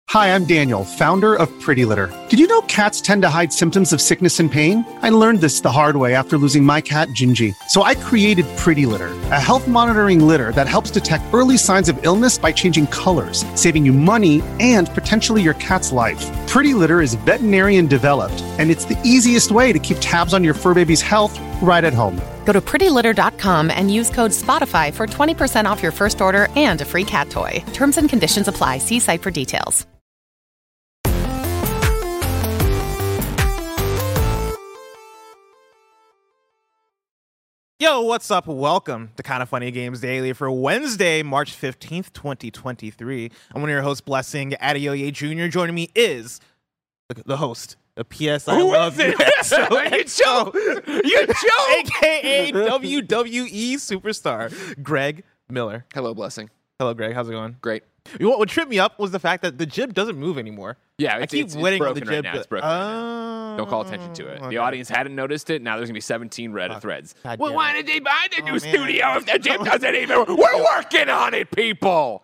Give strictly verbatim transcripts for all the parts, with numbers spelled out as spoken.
Hi, I'm Daniel, founder of Pretty Litter. Did you know cats tend to hide symptoms of sickness and pain? I learned this the hard way after losing my cat, Gingy. So I created Pretty Litter, a health monitoring litter that helps detect early signs of illness by changing colors, saving you money and potentially your cat's life. Pretty Litter is veterinarian developed, and it's the easiest way to keep tabs on your fur baby's health right at home. Go to pretty litter dot com and use code SPOTIFY for twenty percent off your first order and a free cat toy. Terms and conditions apply. See site for details. Yo, what's up? Welcome to Kind of Funny Games Daily for Wednesday, March fifteenth, twenty twenty-three. I'm one of your hosts, Blessing Adeoye Junior Joining me is the, the host of P S I Who Love is it? You joke. You joke. A K A W W E superstar, Greg Miller. Hello, Blessing. Hello, Greg. How's it going? Great. You know what, what tripped me up was the fact that the jib doesn't move anymore. Yeah, I it's, keep it's, waiting it's on the broken jib. right now. to- It's broken. right now. Oh, Don't call attention to it. okay. The audience hadn't noticed it. Now there's going to be seventeen Reddit threads. God Well, damn why it. did they buy the Oh, new man. studio if the jib doesn't even... We're working on it, people.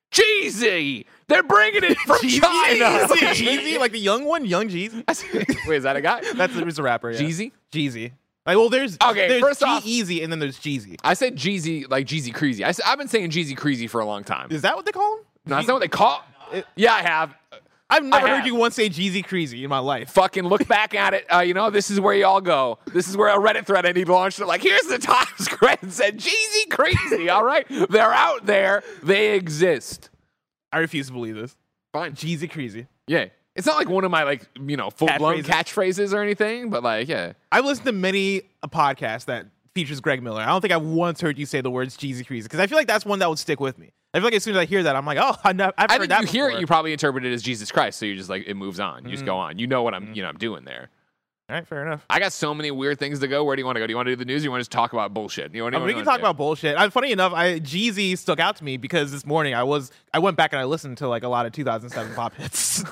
Jeezy. They're bringing it from China. Jeezy, like the young one, Young Jeezy. Wait, is that a guy? That's it's a rapper. Yeah. Jeezy? Jeezy. Like, well, there's Okay, there's first off- G-Eazy and then there's Jeezy. I said Jeezy, like Jeezy Creasy. I, have been saying Jeezy Creasy for a long time. Is that what they call him? No, that's not what they call It- Yeah, I have. I've never I heard have. you once say Jeezy Creasy in my life. Fucking look back at it. Uh, you know, this is where y'all go. This is where a Reddit thread I need launched. Like, here's the Times Square and said, Jeezy Crazy, all right? They're out there. They exist. I refuse to believe this. Fine. Jeezy Creasy. Yeah. It's not like one of my, like, you know, full-blown Catchphrases. catchphrases or anything, but, like, yeah. I've listened to many a podcast that features Greg Miller. I don't think I've once heard you say the words Jeezy Creasy because I feel like that's one that would stick with me. I feel like as soon as I hear that, I'm like, oh, I know, I've I heard think that you hear before. it, you probably interpret it as Jesus Christ, so you're just like, it moves on. You just Mm. go on. You know what I'm, you know, I'm doing there. All right, fair enough. I got so many weird things to go. Where do you want to go? Do you want to do the news or you want to just talk about bullshit? You want, I mean, we can talk about bullshit. I, funny enough, I, Jeezy stuck out to me because this morning I was I went back and I listened to like a lot of two thousand seven pop hits.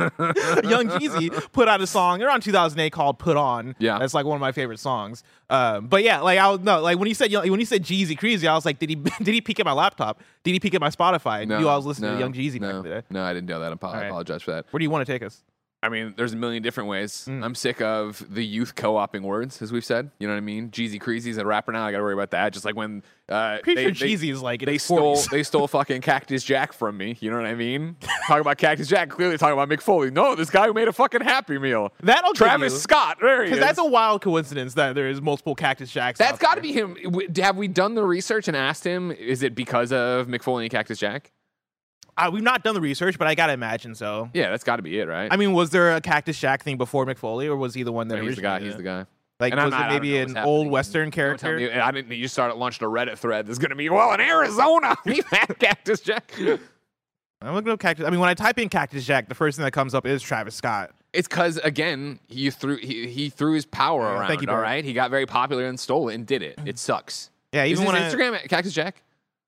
Young Jeezy put out a song around two thousand eight called "Put On." Yeah. that's like one of my favorite songs. Um, but yeah, like I was no, like when he said when he said Jeezy Crazy, I was like, did he did he peek at my laptop? Did he peek at my Spotify? No, knew I was listening no, to Young Jeezy no, back in the day. No, I didn't know that. I apo- I right. apologize for that. Where do you want to take us? I mean, there's a million different ways. Mm. I'm sick of the youth co-opting words, as we've said. You know what I mean? Jeezy Creasy's a rapper now. I got to worry about that. Just like when uh, Pretty they, sure they, Jeezy is like in they his stole forties. they stole fucking Cactus Jack from me. You know what I mean? Talking about Cactus Jack, clearly talking about Mick Foley. No, this guy who made a fucking Happy Meal. That'll give Travis you- Scott. There he is. Because that's a wild coincidence that there is multiple Cactus Jacks. That's out got to there. be him. W- Have we done the research and asked him? Is it because of Mick Foley and Cactus Jack? Uh, we've not done the research, but I gotta imagine so. Yeah, that's got to be it, right? I mean, was there a Cactus Jack thing before Mick Foley, or was he the one that No, he's the guy. originated He's it? the guy. Like, And I'm was not- it I don't maybe know an what's happening. old Western Don't tell character? me- I didn't. You started launched a Reddit thread. There's going to be well in Arizona. We've had Cactus Jack. I'm looking up Cactus. I mean, when I type in Cactus Jack, the first thing that comes up is Travis Scott. It's because again, he threw he, he threw his power Yeah, around. thank you, all Barry. right, he got very popular and stole it and did it. It sucks. Yeah, Is even his when I Instagram at Cactus Jack?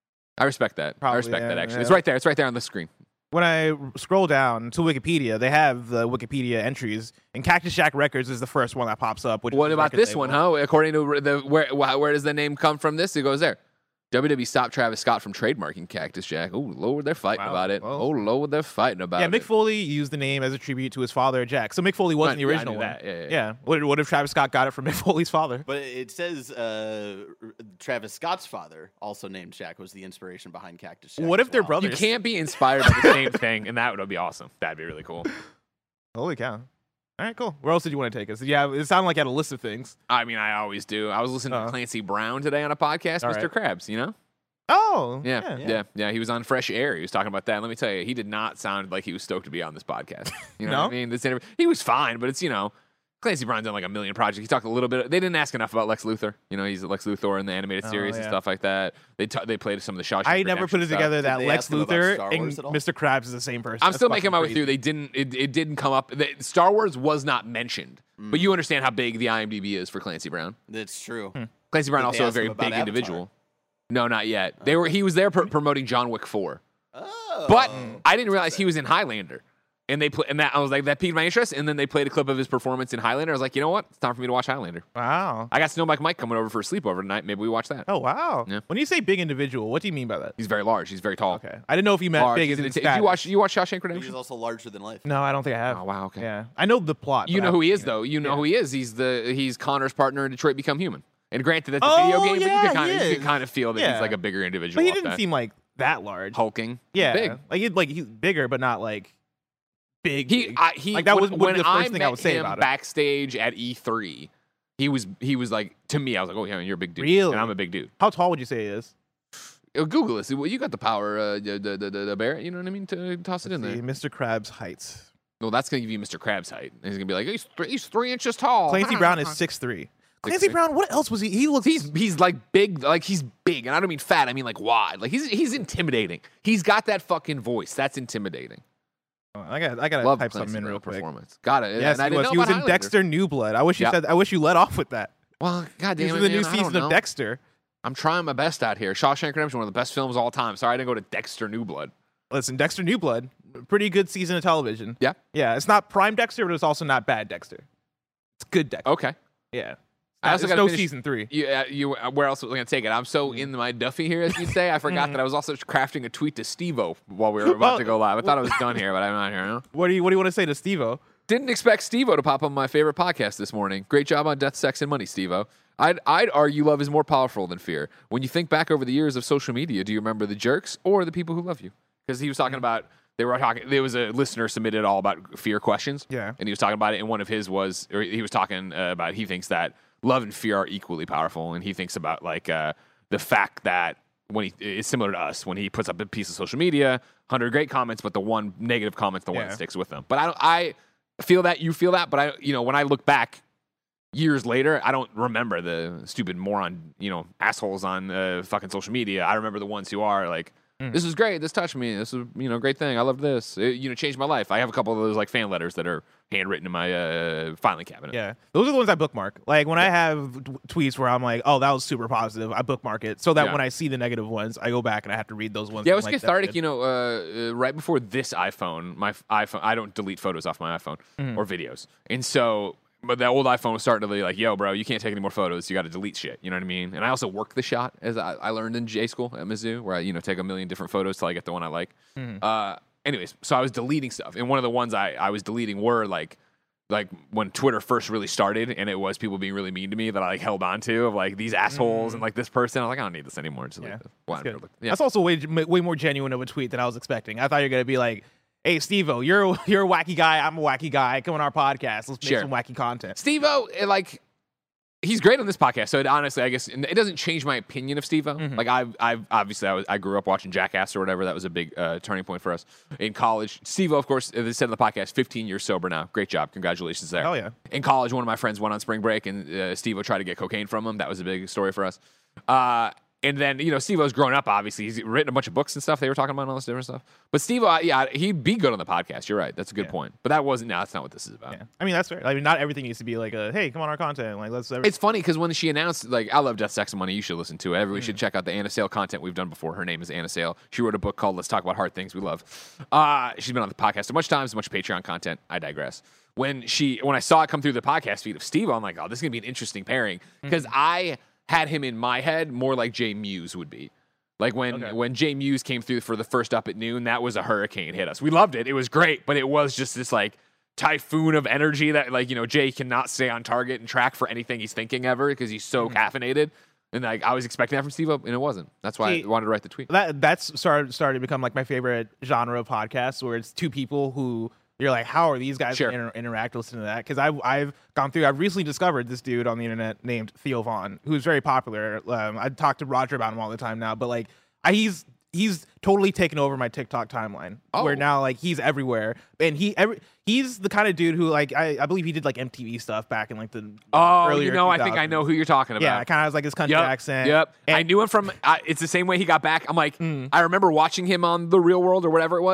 I respect that. Probably, I respect yeah, that. Actually, yeah. it's right there. It's right there on the screen. when I scroll down to Wikipedia, they have the Wikipedia entries, and Cactus Jack Records is the first one that pops up. Which is What the about record this label. one, huh? According to the where wh- where does the name come from? This it goes there. W W E stopped Travis Scott from trademarking Cactus Jack. Oh Lord, they're fighting Wow. about it. Well. oh Lord, they're fighting about Yeah, it. Mick Foley used the name as a tribute to his father, Jack. So Mick Foley wasn't Right, the yeah, I original knew one. that. Yeah, yeah, What, what if Travis Scott got it from Mick Foley's father? But it says uh, Travis Scott's father, also named Jack, was the inspiration behind Cactus Jack. What if as they're well. brothers? You can't be inspired by the same thing, and that would be awesome. That'd be really cool. Holy cow! All right, cool. Where else did you want to take us? Yeah, it sounded like you had a list of things. I mean, I always do. I was listening Uh-huh. to Clancy Brown today on a podcast, All Mister right. Krabs, you know? Oh, Yeah, yeah, yeah, He was on Fresh Air. He was talking about that. And let me tell you, he did not sound like he was stoked to be on this podcast. You know No? what I mean? This interview, he was fine, but it's, you know, Clancy Brown's done like a million projects. He talked a little bit. They didn't ask enough about Lex Luthor. You know, he's Lex Luthor in the animated Oh, series and yeah. stuff like that. They t- they played some of the Shawshank I never put Redemption it stuff. together that they Lex ask him about Luthor Star and Wars at all? Mister Krabs is the same person. I'm That's still fucking making my way crazy. through. They didn't. It, it didn't come up. The, Star Wars was not mentioned, but you understand how big the I M D B is for Clancy Brown. That's true. Hmm. Clancy Brown Did they also a ask very him about big Avatar? individual. No, not yet. They were. He was there pr- promoting John Wick four. Oh. But I didn't realize he was in Highlander. And they play, and that I was like, that piqued my interest. And then they played a clip of his performance in Highlander. I was like, you know what? It's time for me to watch Highlander. Wow. I got Snow Mike Mike coming over for a sleepover tonight. Maybe we watch that. Oh, wow. Yeah. When you say big individual, what do you mean by that? He's very large. He's very tall. Okay. I didn't know if you meant Large. big He's as in an inte- status. you watch you watch Shawshank He's Redemption? also larger than life. No, I don't think I have. Oh wow. Okay. Yeah. I know the plot. You but know I who he haven't is seen it. though. You know Yeah. who he is. He's the he's Connor's partner in Detroit Become Human. And granted, that's a Oh, video game, yeah, but you can kind he of you is. can kind of feel that Yeah. he's like a bigger individual. But he off didn't that. seem like that large. hulking. Yeah. big. Like he's like he's bigger, but not like big. He, big. I, he like that when, was would when be the first I thing met I would say him about it. backstage at E three. He was he was like to me. I was like, oh yeah, you're a big dude. Really? And I'm a big dude. How tall would you say he is? Uh, Google this. You got the power, uh, the, the, the, the Barrett. You know what I mean? To toss it in See, there. Mister Krabs' height. Well, that's gonna give you Mister Krabs' height. And he's gonna be like, he's three, he's three inches tall. Clancy Brown is six three. Clancy three. Brown, what else was he? He looks. He's he's like big, like he's big, and I don't mean fat. I mean like wide. Like he's he's intimidating. He's got that fucking voice. That's intimidating. Oh, I got. I gotta Love type Clancy something in Brown real quick. performance. Got it. Yes, and I he didn't was. know He was about in Highlander. Dexter New Blood. I wish you Yep. said. I wish you let off with that. Well, goddamn He was it, in the new man, I don't season of know. Dexter. I'm trying my best out here. Shawshank Redemption, one of the best films of all time. Sorry, I didn't go to Dexter New Blood. Listen, Dexter New Blood, pretty good season of television. Yeah. Yeah, it's not prime Dexter, but it's also not bad Dexter. It's good Dexter. Okay. Yeah. I also There's gotta no finish- season three. You, uh, you, uh, where else was I going to take it? I'm so in my Duffy here, as you'd say. I forgot that I was also crafting a tweet to Steve-O while we were about Well, to go live. I thought I was done here, but I'm not here. No? What do you What do you want to say to Steve-O? Didn't expect Steve-O to pop on my favorite podcast this morning. Great job on Death, Sex, and Money, Steve-O. I'd, I'd argue love is more powerful than fear. When you think back over the years of social media, do you remember the jerks or the people who love you? Because he was talking about, they were talking, there was a listener submitted all about fear questions. Yeah. And he was talking about it, and one of his was, or he was talking uh, about, he thinks that love and fear are equally powerful. And he thinks about like uh, the fact that when he, it's similar to us, when he puts up a piece of social media, one hundred great comments, but the one negative comment's the one Yeah. that sticks with them. But I don't, I feel that, you feel that, but I, you know, when I look back, years later, I don't remember the stupid moron, you know, assholes on uh, fucking social media. I remember the ones who are like, this is great. This touched me. This is, you know, great thing. I love this. It, you know, changed my life. I have a couple of those like fan letters that are handwritten in my uh, filing cabinet. Yeah, those are the ones I bookmark. Like when I have t- tweets where I'm like, "Oh, that was super positive," I bookmark it so that Yeah. when I see the negative ones, I go back and I have to read those ones. Yeah, it I'm was like, that's cathartic. good. You know, uh, uh, right before this iPhone, my f- iPhone, I don't delete photos off my iPhone or videos, and so. But that old iPhone was starting to be like, yo, bro, you can't take any more photos. You got to delete shit. You know what I mean? And I also work the shot, as I, I learned in J school at Mizzou, where I, you know, take a million different photos till I get the one I like. Uh, anyways, so I was deleting stuff. And one of the ones I, I was deleting were like, like when Twitter first really started, and it was people being really mean to me that I like held on to, of like these assholes and like this person. I was like, I don't need this anymore. Just Yeah, like, that's whatever. good. Look, yeah. That's also way way more genuine of a tweet than I was expecting. I thought you were gonna be like, "Hey, Steve-O, you're you're a wacky guy. I'm a wacky guy. Come on our podcast. Let's make Sure. some wacky content." Steve-O, eh, like, he's great on this podcast. So it, honestly, I guess it doesn't change my opinion of Steve-O. Mm-hmm. Like I've, I've obviously I, was, I grew up watching Jackass or whatever. That was a big uh, turning point for us in college. Steve-O, of course, as I said on the podcast, fifteen years sober now. Great job, congratulations there. Hell yeah. In college, one of my friends went on spring break, and uh, Steve-O tried to get cocaine from him. That was a big story for us. Uh, And then, you know, Steve-O's grown up, obviously. He's written a bunch of books and stuff. They were talking about all this different stuff. But Steve-O, yeah, he'd be good on the podcast. You're right. That's a good Yeah. point. But that wasn't, no, that's not what this is about. Yeah, I mean that's fair. I mean, not everything needs to be like a, "Hey, come on our content." Like let's. It's funny because when she announced, like, I love Death, Sex, and Money. You should listen to it. Everybody Mm. should check out the Anna Sale content we've done before. Her name is Anna Sale. She wrote a book called Let's Talk About Hard Things We Love. Uh, she's been on the podcast so much times, so much Patreon content. I digress. When she, when I saw it come through the podcast feed of Steve, I'm like, oh, this is going to be an interesting pairing. Because Mm-hmm. I had him in my head more like Jay Muse would be. Like when, Okay. when Jay Muse came through for the first Up at Noon, that was a hurricane hit us. We loved it. It was great, but it was just this like typhoon of energy that like, you know, Jay cannot stay on target and track for anything he's thinking ever because he's so Mm-hmm. caffeinated. And like I was expecting that from Steve-O, and it wasn't. That's why See, I wanted to write the tweet. That that's started started to become like my favorite genre of podcasts, where it's two people who you're like, how are these guys Sure. gonna inter- interact, listen to that? Because I've I've gone through. I've recently discovered this dude on the internet named Theo Vaughn, who's very popular. Um, I talk to Roger about him all the time now, but like I, he's he's totally taken over my TikTok timeline, Oh. where now like he's everywhere, and he every he's the kind of dude who like I, I believe he did like M T V stuff back in like the Oh, earlier you know, I think I two thousands. know who you're talking about. Yeah, it kind of has like his country Yep, accent. Yep. And- I knew him from, uh, it's the same way he got back. I'm like, Mm. I remember watching him on The Real World or whatever it was. Yep.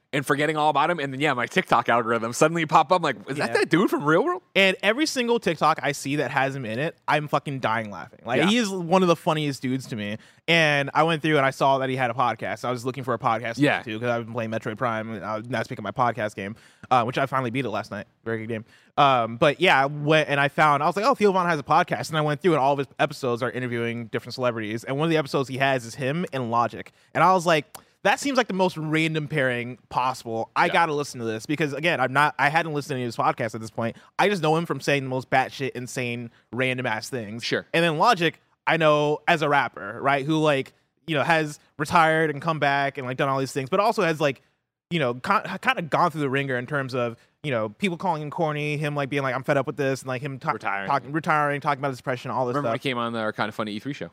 and forgetting all about him. And then, yeah, my TikTok algorithm suddenly pop up. I'm like, is Yeah. that that dude from Real World? And every single TikTok I see that has him in it, I'm fucking dying laughing. Like Yeah. he is one of the funniest dudes to me. And I went through and I saw that he had a podcast. I was looking for a podcast to Yeah. listen to because I've been playing Metroid Prime. And I was now speaking of my podcast game, uh, which I finally beat it last night. Very good game. Um, but yeah, I went and I found I was like, oh, Theo Von has a podcast, and I went through and all of his episodes are interviewing different celebrities. And one of the episodes he has is him and Logic. And I was like, that seems like the most random pairing possible. I Yeah. gotta listen to this because again, I'm not. I hadn't listened to any of his podcasts at this point. I just know him from saying the most batshit, insane, random ass things. Sure. And then Logic, I know as a rapper, right? Who like you know has retired and come back and like done all these things, but also has like you know kind of gone through the ringer in terms of you know people calling him corny, him like being like I'm fed up with this, and like him ta- Retiring. talking, retiring, talking about his depression, all this Remember when he stuff. came on our Kind of Funny E three show?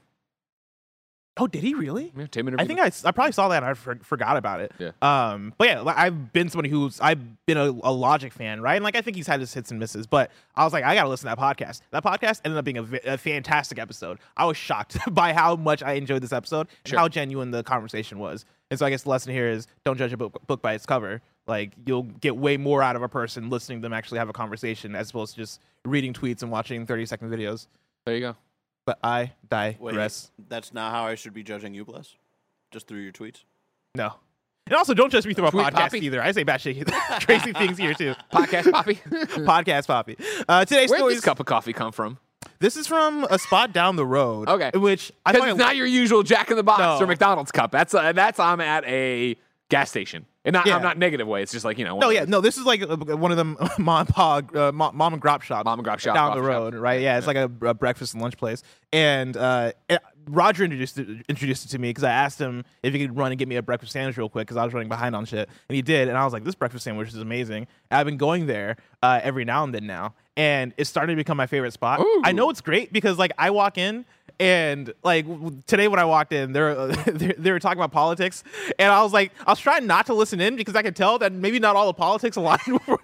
Oh, did he really? Yeah, Tim I think I, I probably saw that and I for, forgot about it. Yeah. Um. But yeah, like, I've been somebody who's I've been a, a Logic fan, right? And like I think he's had his hits and misses, but I was like, I gotta listen to that podcast. That podcast ended up being a, vi- a fantastic episode. I was shocked by how much I enjoyed this episode and Sure. how genuine the conversation was. And so I guess the lesson here is don't judge a book, book by its cover. Like you'll get way more out of a person listening to them actually have a conversation as opposed to just reading tweets and watching thirty second videos. There you go. But I Wait, digress. that's not how I should be judging you, Bless? Just through your tweets? No. And also, don't judge me through my Tweet podcast Poppy? either. I say batshit crazy things here too. Podcast Poppy. Podcast Poppy. Uh, today's Where'd story. this cup of coffee come from? This is from a spot down the road. Okay. Which I Because find it's not your usual Jack in the Box No. or McDonald's cup. That's uh, that's I'm at a gas station, and not Yeah. I'm not negative way. It's just like you know. one no, of yeah, those- no. This is like uh, one of them mom and pop, uh, mom, mom and grop shop, Mom and grop shop, down coffee the road, shop. right? Yeah, it's like a, a breakfast and lunch place. And uh, it- Roger introduced it, introduced it to me because I asked him if he could run and get me a breakfast sandwich real quick because I was running behind on shit, and he did. And I was like, this breakfast sandwich is amazing. And I've been going there uh, every now and then now, and it's starting to become my favorite spot. Ooh. I know it's great because like I walk in. And like w- today when I walked in, they were, they they were talking about politics, and I was like, I was trying not to listen in because I could tell that maybe not all the politics aligned with where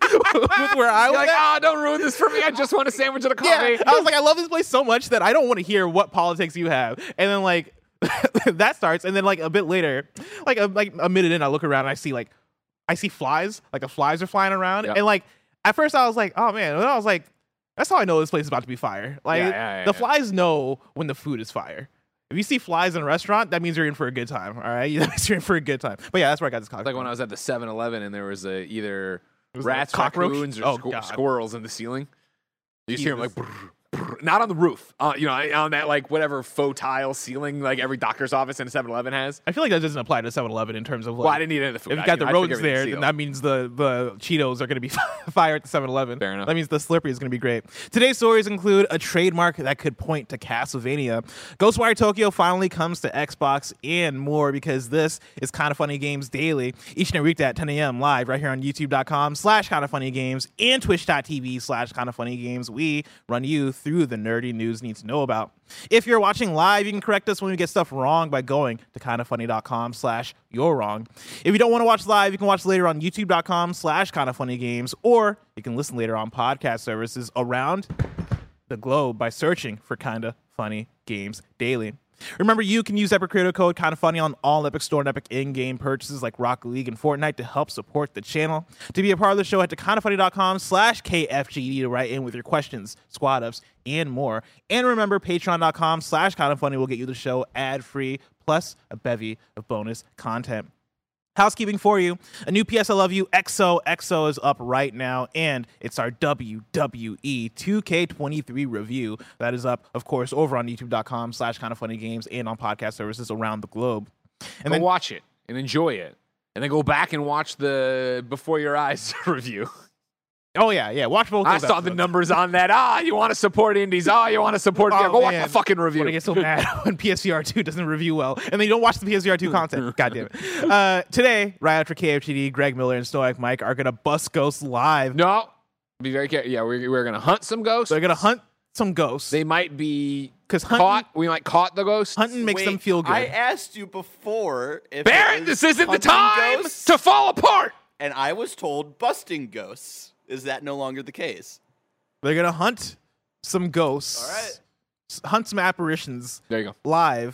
I You're was. like, at. ah, don't ruin this for me. I just want a sandwich and a coffee. Yeah, I was like, I love this place so much that I don't want to hear what politics you have. And then like that starts, and then like a bit later, like a, like a minute in, I look around and I see like I see flies, like the flies are flying around, Yep. and like at first I was like, oh man, and then I was like, that's how I know this place is about to be fire. Like Yeah, yeah, yeah, the yeah. flies know when the food is fire. If you see flies in a restaurant, that means you're in for a good time. All right, you're in for a good time. But yeah, that's where I got this coffee. It's like when I was at the seven eleven and there was a, either was rats, like cockroach? raccoons, or Oh, squ- God. squirrels in the ceiling. You just hear them like, Jesus. brr, brr, not on the roof, uh, you know, on that like whatever faux tile ceiling like every doctor's office in a seven eleven has. I feel like that doesn't apply to seven eleven in terms of like. Well, I didn't eat any of the food. If you I- got the I rodents figured there, everything's then sealed. that means the, the Cheetos are going to be fire at the seven eleven. Fair enough. That means the Slurpee is going to be great. Today's stories include a trademark that could point to Castlevania. Ghostwire Tokyo finally comes to Xbox and more because this is Kind of Funny Games Daily. Each and every weekday at ten a.m. live right here on youtube.com slash Kind of Funny Games and twitch.tv slash Kind of Funny Games. We run you through the nerdy news you need to know about. If you're watching live, you can correct us when we get stuff wrong by going to kindoffunny.com slash you're wrong. If you don't want to watch live, you can watch later on youtube.com slash kindoffunnygames, or you can listen later on podcast services around the globe by searching for Kinda Funny Games Daily. Remember, you can use Epic Creator Code Kinda Funny on all Epic Store and Epic in-game purchases like Rocket League and Fortnite to help support the channel. To be a part of the show, head to kindoffunny.com slash KFGD to write in with your questions, squad ups, and more. And remember, patreon.com slash kindoffunny will get you the show ad-free, plus a bevy of bonus content. Housekeeping for you. A new P S I Love You X O X O is up right now, and it's our W W E two K twenty-three review. That is up, of course, over on youtube.com slash kind of funny games and on podcast services around the globe. And Go then watch it and enjoy it, and then go back and watch the Before Your Eyes review. Oh, yeah, yeah. Watch both I those saw the episodes. numbers on that. Ah, you want to support indies? Ah, you want to support? Oh, yeah, go watch man. the fucking I review. get so mad when P S V R two doesn't review well, and then you don't watch the P S V R two content. God damn it. Uh, today, right after K F G D, Greg Miller and Stoic Mike are going to bust ghosts live. No, be very careful. Yeah, we're, we're gonna hunt some ghosts. They're going to hunt some ghosts. They might be 'Cause hunting- caught. We might caught the ghosts. Hunting makes Wait, them feel good. I asked you before if it Baron, was this isn't the hunting time ghosts, to fall apart. and I was told busting ghosts. Is that no longer the case? They're going to hunt some ghosts. All right. s- Hunt some apparitions There you go. live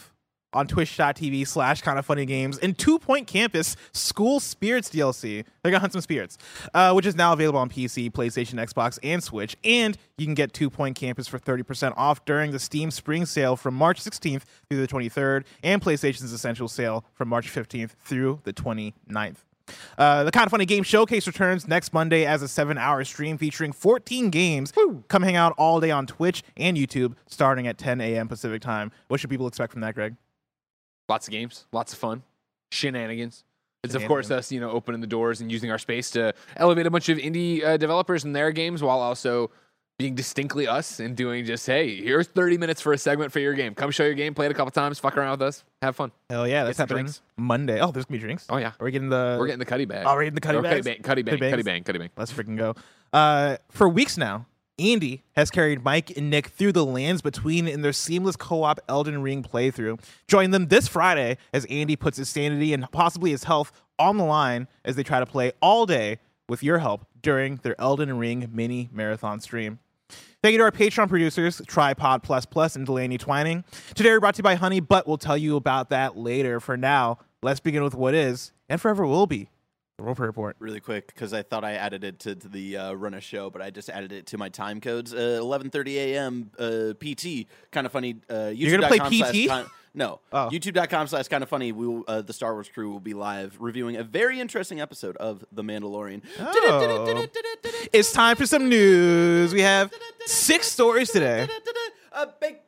on twitch.tv slash kind of funny games, and Two Point Campus School Spirits D L C. They're gonna hunt some spirits, uh, which is now available on P C, PlayStation, Xbox, and Switch. And you can get Two Point Campus for thirty percent off during the Steam Spring Sale from March sixteenth through the twenty-third, and PlayStation's Essential Sale from March fifteenth through the twenty-ninth. Uh, the Kind of Funny Game Showcase returns next Monday as a seven-hour stream featuring fourteen games. Woo! Come hang out all day on Twitch and YouTube starting at ten a.m. Pacific time. What should people expect from that, Greg? Lots of games, lots of fun, shenanigans. It's, of course, us, you know, opening the doors and using our space to elevate a bunch of indie uh, developers and their games while also being distinctly us and doing just, hey, here's thirty minutes for a segment for your game. Come show your game, play it a couple times, fuck around with us, have fun. Hell yeah, that's some happening drinks. Monday. Oh, there's gonna be drinks. Oh, yeah. Are we getting the... We're getting the cuddy bag. Oh, we're getting the cuddy Or bags? Cuddy bang, cuddy bang, Cuddy cuddy bangs? bang, cuddy bang. Let's freaking go. Uh, for weeks now, Andy has carried Mike and Nick through the lands between in their seamless co-op Elden Ring playthrough. Join them this Friday as Andy puts his sanity and possibly his health on the line as they try to play all day with your help during their Elden Ring mini marathon stream. Thank you to our Patreon producers, Tripod Plus Plus and Delaney Twining. Today we're brought to you by Honey, but we'll tell you about that later. For now, let's begin with what is, and forever will be, the Roper Report. Really quick, because I thought I added it to, to the uh, run a show, but I just added it to my time codes. Uh, eleven thirty a.m. Uh, P T, kind of funny. Uh, You're gonna play P T? Con- no, Oh. YouTube.com slash kind of funny. We will, uh, the Star Wars crew will be live reviewing a very interesting episode of The Mandalorian. Oh. It's time for some news. We have six stories today, A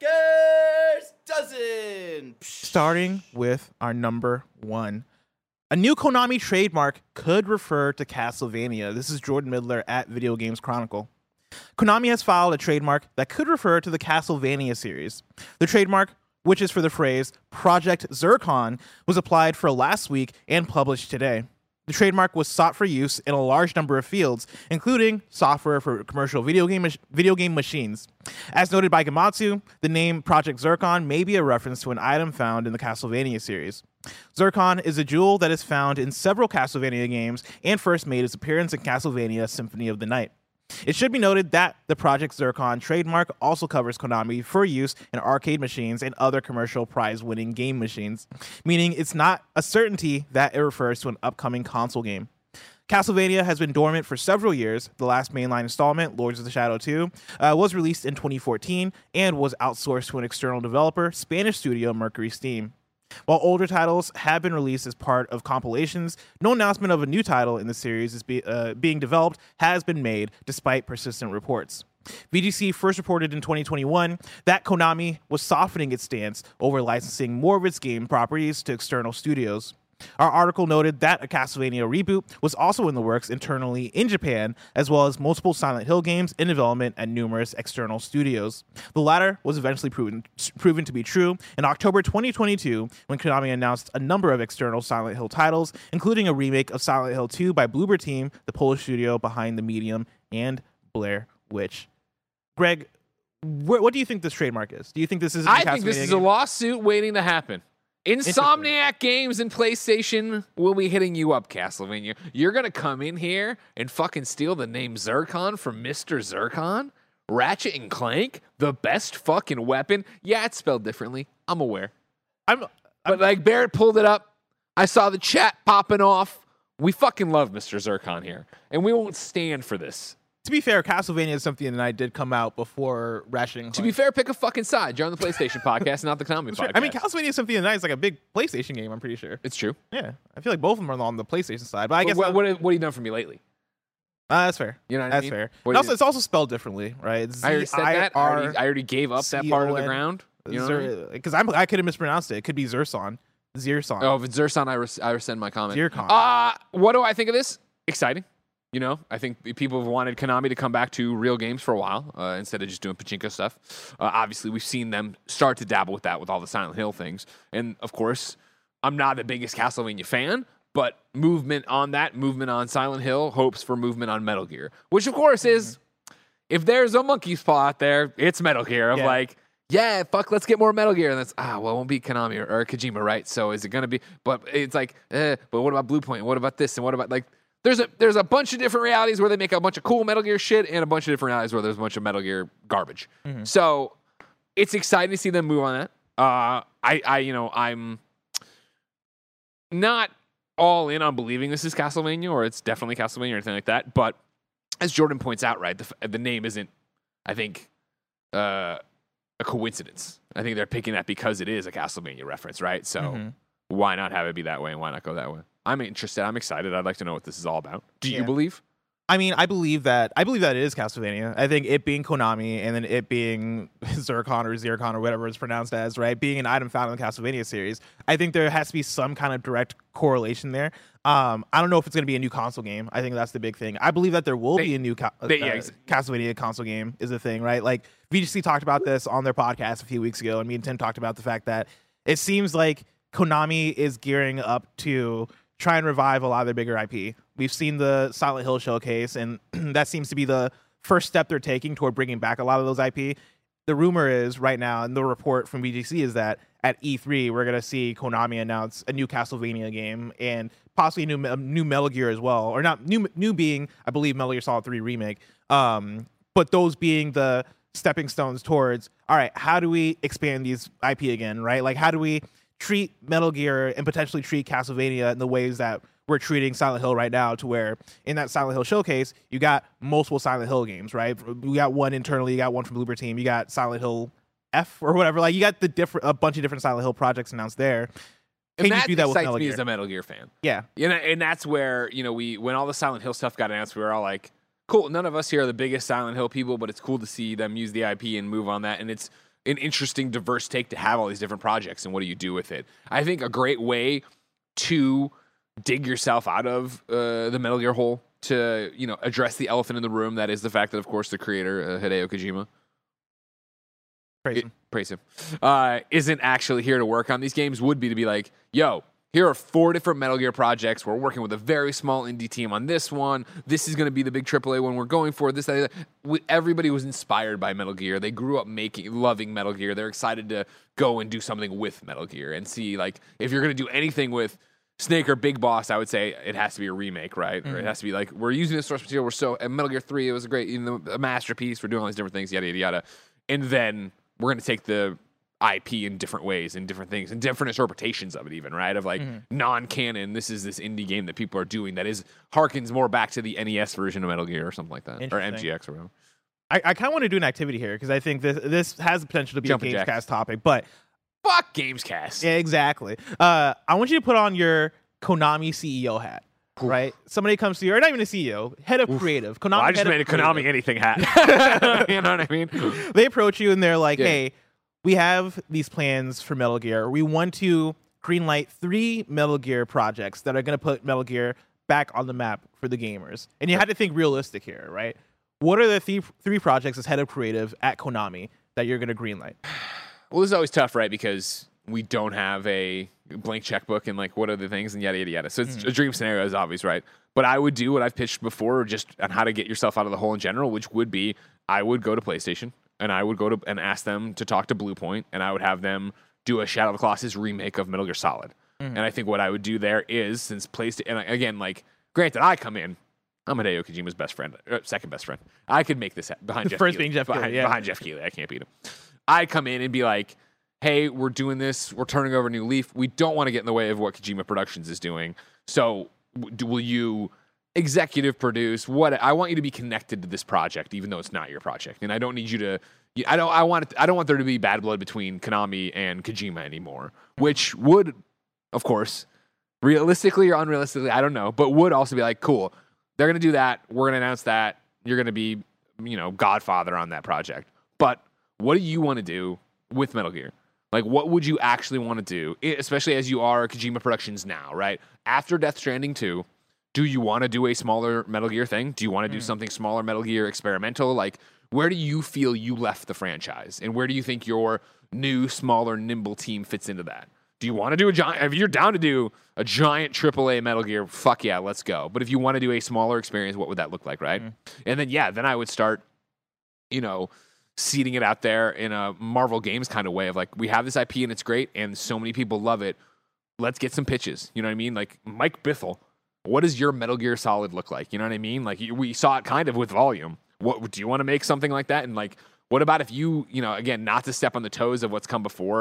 baker's dozen. starting with our number one. A new Konami trademark could refer to Castlevania. This is Jordan Midler at Video Games Chronicle. Konami has filed a trademark that could refer to the Castlevania series. The trademark, which is for the phrase Project Zircon, was applied for last week and published today. The trademark was sought for use in a large number of fields, including software for commercial video game mach- video game machines. As noted by Gematsu, the name Project Zircon may be a reference to an item found in the Castlevania series. Zircon is a jewel that is found in several Castlevania games and first made its appearance in Castlevania Symphony of the Night. It should be noted that the Project Zircon trademark also covers Konami for use in arcade machines and other commercial prize-winning game machines, meaning it's not a certainty that it refers to an upcoming console game. Castlevania has been dormant for several years. The last mainline installment, Lords of the Shadow two, uh, was released in twenty fourteen and was outsourced to an external developer, Spanish studio Mercury Steam. While older titles have been released as part of compilations, no announcement of a new title in the series is be, uh, being developed has been made, despite persistent reports. V G C first reported in twenty twenty-one that Konami was softening its stance over licensing more of its game properties to external studios. Our article noted that a Castlevania reboot was also in the works internally in Japan, as well as multiple Silent Hill games in development at numerous external studios. The latter was eventually proven, proven to be true in October twenty twenty-two, when Konami announced a number of external Silent Hill titles, including a remake of Silent Hill two by Bloober Team, the Polish studio behind The Medium and Blair Witch. Greg, wh- what do you think this trademark is? Do you think this is? I think this is a lawsuit waiting to happen. Insomniac Games and PlayStation will be hitting you up, Castlevania. You're going to come in here and fucking steal the name Zircon from Mister Zircon? Ratchet and Clank? The best fucking weapon? Yeah, it's spelled differently. I'm aware. I'm, But like Barrett pulled it up. I saw the chat popping off. We fucking love Mister Zircon here. And we won't stand for this. To be fair, Castlevania is something that I did come out before Ratchet and Clank. To be fair, pick a fucking side. You're on the PlayStation podcast, not the Konami podcast. I mean, Castlevania is something that is like a big PlayStation game, I'm pretty sure. It's true. Yeah, I feel like both of them are on the PlayStation side, but I But guess what, what, what have you done for me lately? uh, that's fair. You know what I that's mean? fair. What And do also, you- it's also spelled differently, right? I already said that. I already, I already gave up that part of the ground. You know what I mean? Because I'm I could have mispronounced it. It could be Zerson, Zerson. Oh, if it's Zerson, I, res- I rescind my comment. Zircon. Uh, what do I think of this? Exciting. You know, I think people have wanted Konami to come back to real games for a while uh, instead of just doing pachinko stuff. Uh, obviously, we've seen them start to dabble with that with all the Silent Hill things. And, of course, I'm not the biggest Castlevania fan, but movement on that, movement on Silent Hill, hopes for movement on Metal Gear. Which, of course, is, if there's a monkey's paw out there, it's Metal Gear. Of Yeah. like, yeah, fuck, let's get more Metal Gear. And that's, ah, well, it won't be Konami or, or Kojima, right? So is it going to be, but it's like, eh, but what about Bluepoint? What about this? And what about, like, There's a there's a bunch of different realities where they make a bunch of cool Metal Gear shit and a bunch of different realities where there's a bunch of Metal Gear garbage. Mm-hmm. So it's exciting to see them move on that. Uh, I, I, you know, I'm not all in on believing this is Castlevania or it's definitely Castlevania or anything like that. But as Jordan points out, right, the, the name isn't, I think, uh, a coincidence. I think they're picking that because it is a Castlevania reference, right? So mm-hmm. why not have it be that way and why not go that way? I'm interested. I'm excited. I'd like to know what this is all about. Do yeah. you believe? I mean, I believe that I believe that it is Castlevania. I think it being Konami and then it being Zircon or Zircon or whatever it's pronounced as, right? Being an item found in the Castlevania series, I think there has to be some kind of direct correlation there. Um, I don't know if it's going to be a new console game. I think that's the big thing. I believe that there will they, be a new ca- they, uh, yeah, exactly. Castlevania console game is the thing, right? Like V G C talked about this on their podcast a few weeks ago, and me and Tim talked about the fact that it seems like Konami is gearing up to try and revive a lot of their bigger I P. We've seen the Silent Hill showcase, and that seems to be the first step they're taking toward bringing back a lot of those I P. The rumor is right now, and the report from V G C is that at E three, we're going to see Konami announce a new Castlevania game and possibly a new, a new Metal Gear as well. Or not new, new being, I believe, Metal Gear Solid three Remake. Um, but those being the stepping stones towards, all right, how do we expand these I P again, right? Like, how do we treat Metal Gear and potentially treat Castlevania in the ways that we're treating Silent Hill right now, to where in that Silent Hill showcase, you got multiple Silent Hill games, right? You got one internally, you got one from Bloober Team, you got Silent Hill F or whatever. Like, you got the different, a bunch of different Silent Hill projects announced there. Can and you that do that with excites Metal me Gear? As a Metal Gear fan. Yeah. You know, and that's where, you know, we, when all the Silent Hill stuff got announced, we were all like, cool, none of us here are the biggest Silent Hill people, but it's cool to see them use the I P and move on that. And it's an interesting, diverse take to have all these different projects, and what do you do with it? I think a great way to dig yourself out of uh, the Metal Gear hole, to, you know, address the elephant in the room, that is the fact that, of course, the creator, uh, Hideo Kojima, praise him, it, praise him uh, isn't actually here to work on these games, would be to be like, yo, here are four different Metal Gear projects. We're working with a very small indie team on this one. This is going to be the big triple A one we're going for. This, that, that. Everybody was inspired by Metal Gear. They grew up making, loving Metal Gear. They're excited to go and do something with Metal Gear and see, like, if you're going to do anything with Snake or Big Boss, I would say it has to be a remake, right? Mm-hmm. Or it has to be like, we're using the source material. We're so, and Metal Gear three, it was a great, you know, a masterpiece. We're doing all these different things, yada, yada, yada. And then we're going to take the I P in different ways and different things and different interpretations of it, even, right? Of like mm-hmm. non-canon, this is this indie game that people are doing that is harkens more back to the N E S version of Metal Gear or something like that, or M G X or whatever. I, I kind of want to do an activity here because I think this this has the potential to be Jumping a Gamescast Jacks. topic, but fuck Gamescast. Yeah, exactly. Uh, I want you to put on your Konami C E O hat. Oof. Right? Somebody comes to you, or not even a C E O, head of Oof. creative. Konami. Well, I just made a Konami creative. anything hat. You know what I mean? They approach you and they're like, yeah. hey, we have these plans for Metal Gear. We want to greenlight three Metal Gear projects that are going to put Metal Gear back on the map for the gamers. And you had to think realistic here, right? What are the th- three projects as head of creative at Konami that you're going to greenlight? Well, this is always tough, right? Because we don't have a blank checkbook and, like, what are the things and yada, yada, yada. So it's mm. a dream scenario is obvious, right? But I would do what I've pitched before just on how to get yourself out of the hole in general, which would be I would go to PlayStation. And I would go to and ask them to talk to Bluepoint, and I would have them do a Shadow of the Colossus remake of Metal Gear Solid. Mm-hmm. And I think what I would do there is, since PlayStation, and again, like, granted, I come in, I'm Hideo Kojima's best friend, or second best friend. I could make this behind Jeff First Keighley. being Jeff behind, Keighley, yeah. Behind Jeff Keighley, I can't beat him. I come in and be like, hey, we're doing this, we're turning over a new leaf. We don't want to get in the way of what Kojima Productions is doing. So do, will you executive produce what? I want you to be connected to this project, even though it's not your project. And I don't need you to I don't. I want. I don't want there to be bad blood between Konami and Kojima anymore. Which would, of course, realistically or unrealistically, I don't know, but would also be like, cool. They're gonna do that. We're gonna announce that. You're gonna be, you know, Godfather on that project. But what do you want to do with Metal Gear? Like, what would you actually want to do, especially as you are Kojima Productions now, right? After Death Stranding two, do you want to do a smaller Metal Gear thing? Do you want to do mm. something smaller, Metal Gear experimental? Like, where do you feel you left the franchise? And where do you think your new, smaller, nimble team fits into that? Do you want to do a giant... If you're down to do a giant triple A Metal Gear, fuck yeah, let's go. But if you want to do a smaller experience, what would that look like, right? Mm. And then, yeah, then I would start, you know, seeding it out there in a Marvel Games kind of way of like, we have this I P and it's great, and so many people love it. Let's get some pitches. You know what I mean? Like, Mike Bithell, what does your Metal Gear Solid look like? You know what I mean? Like, we saw it kind of with Volume. What do you want to make something like that? And like, what about if you, you know, again, not to step on the toes of what's come before,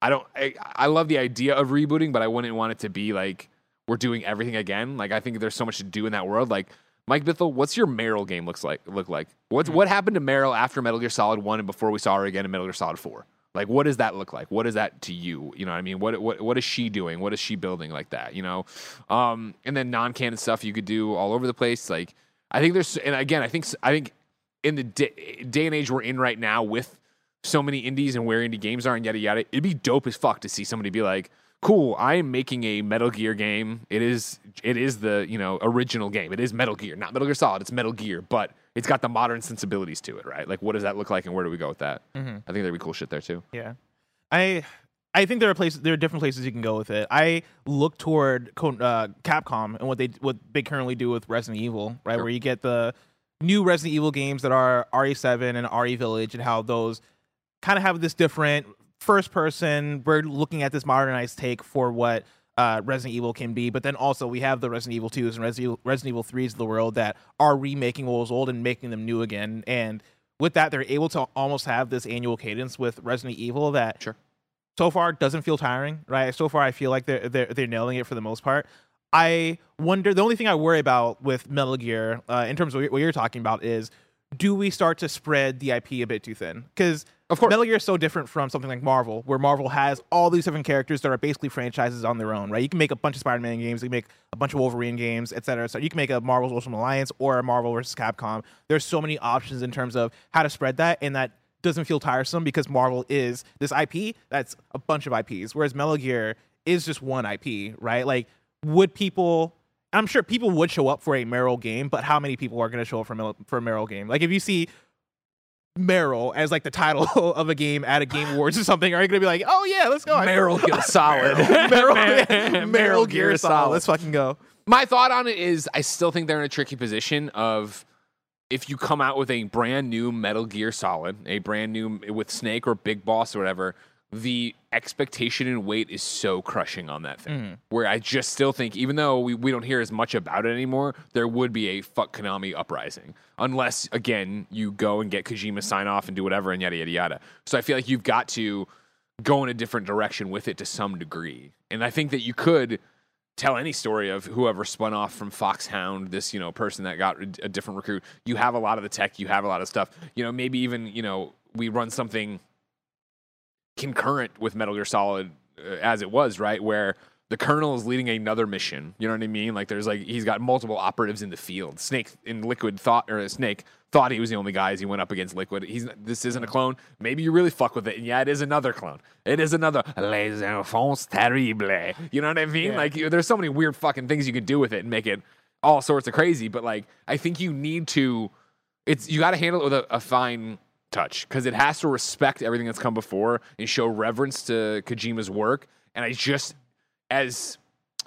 I don't. I, I love the idea of rebooting, but I wouldn't want it to be like we're doing everything again. Like I think there's so much to do in that world. Like Mike Bithell, what's your Meryl game looks like? Look like what's what happened to Meryl after Metal Gear Solid One and before we saw her again in Metal Gear Solid Four? Like what does that look like? What is that to you? You know what I mean? What what what is she doing? What is she building like that? You know, um, and then non-canon stuff you could do all over the place. Like I think there's, and again, I think I think in the day, day and age we're in right now with so many indies and where indie games are and yada yada, it'd be dope as fuck to see somebody be like, cool, I am making a Metal Gear game. It is it is the, you know, original game. It is Metal Gear, not Metal Gear Solid, it's Metal Gear, but it's got the modern sensibilities to it, right? Like what does that look like and where do we go with that? Mm-hmm. I think there'd be cool shit there too. Yeah. I I think there are places there are different places you can go with it. I look toward uh, Capcom and what they what they currently do with Resident Evil, right? Sure. Where you get the new Resident Evil games that are R E seven and R E Village and how those kind of have this different first person, we're looking at this modernized take for what uh, Resident Evil can be, but then also we have the Resident Evil twos and Resident Evil, Resident Evil threes of the world that are remaking what was old and making them new again. And with that, they're able to almost have this annual cadence with Resident Evil that sure. so far doesn't feel tiring, right? So far, I feel like they're, they're, they're nailing it for the most part. I wonder, the only thing I worry about with Metal Gear, uh, in terms of what you're talking about, is do we start to spread the I P a bit too thin? Because of course, Metal Gear is so different from something like Marvel, where Marvel has all these different characters that are basically franchises on their own, right? You can make a bunch of Spider-Man games, you can make a bunch of Wolverine games, et cetera. So you can make a Marvel's Ultimate Alliance or a Marvel versus Capcom. There's so many options in terms of how to spread that, and that doesn't feel tiresome because Marvel is this I P that's a bunch of I Ps, whereas Metal Gear is just one I P, right? Like, would people... I'm sure people would show up for a Meryl game, but how many people are going to show up for, Mel- for a Meryl game? Like, if you see Meryl as like the title of a game at a Game Awards or something, are you going to be like, oh yeah, let's go? Meryl Gear Solid. Meryl, Meryl Gear Solid. Let's fucking go. My thought on it is I still think they're in a tricky position of if you come out with a brand new Metal Gear Solid, a brand new with Snake or Big Boss or whatever, the expectation and weight is so crushing on that thing. Mm. Where I just still think, even though we, we don't hear as much about it anymore, there would be a fuck Konami uprising. Unless, again, you go and get Kojima sign off and do whatever and yada, yada, yada. So I feel like you've got to go in a different direction with it to some degree. And I think that you could tell any story of whoever spun off from Foxhound, this, you know, person that got a different recruit. You have a lot of the tech, you have a lot of stuff. You know, maybe even, you know, we run something concurrent with Metal Gear Solid uh, as it was, right? Where the Colonel is leading another mission. You know what I mean? Like there's like, he's got multiple operatives in the field. Snake in Liquid thought, or Snake thought he was the only guy as he went up against Liquid. He's This isn't a clone. Maybe you really fuck with it. And yeah, it is another clone. It is another Les Enfants Terribles. You know what I mean? Yeah. Like there's so many weird fucking things you could do with it and make it all sorts of crazy. But like, I think you need to, it's, you got to handle it with a, a fine touch because it has to respect everything that's come before and show reverence to Kojima's work. And I just, as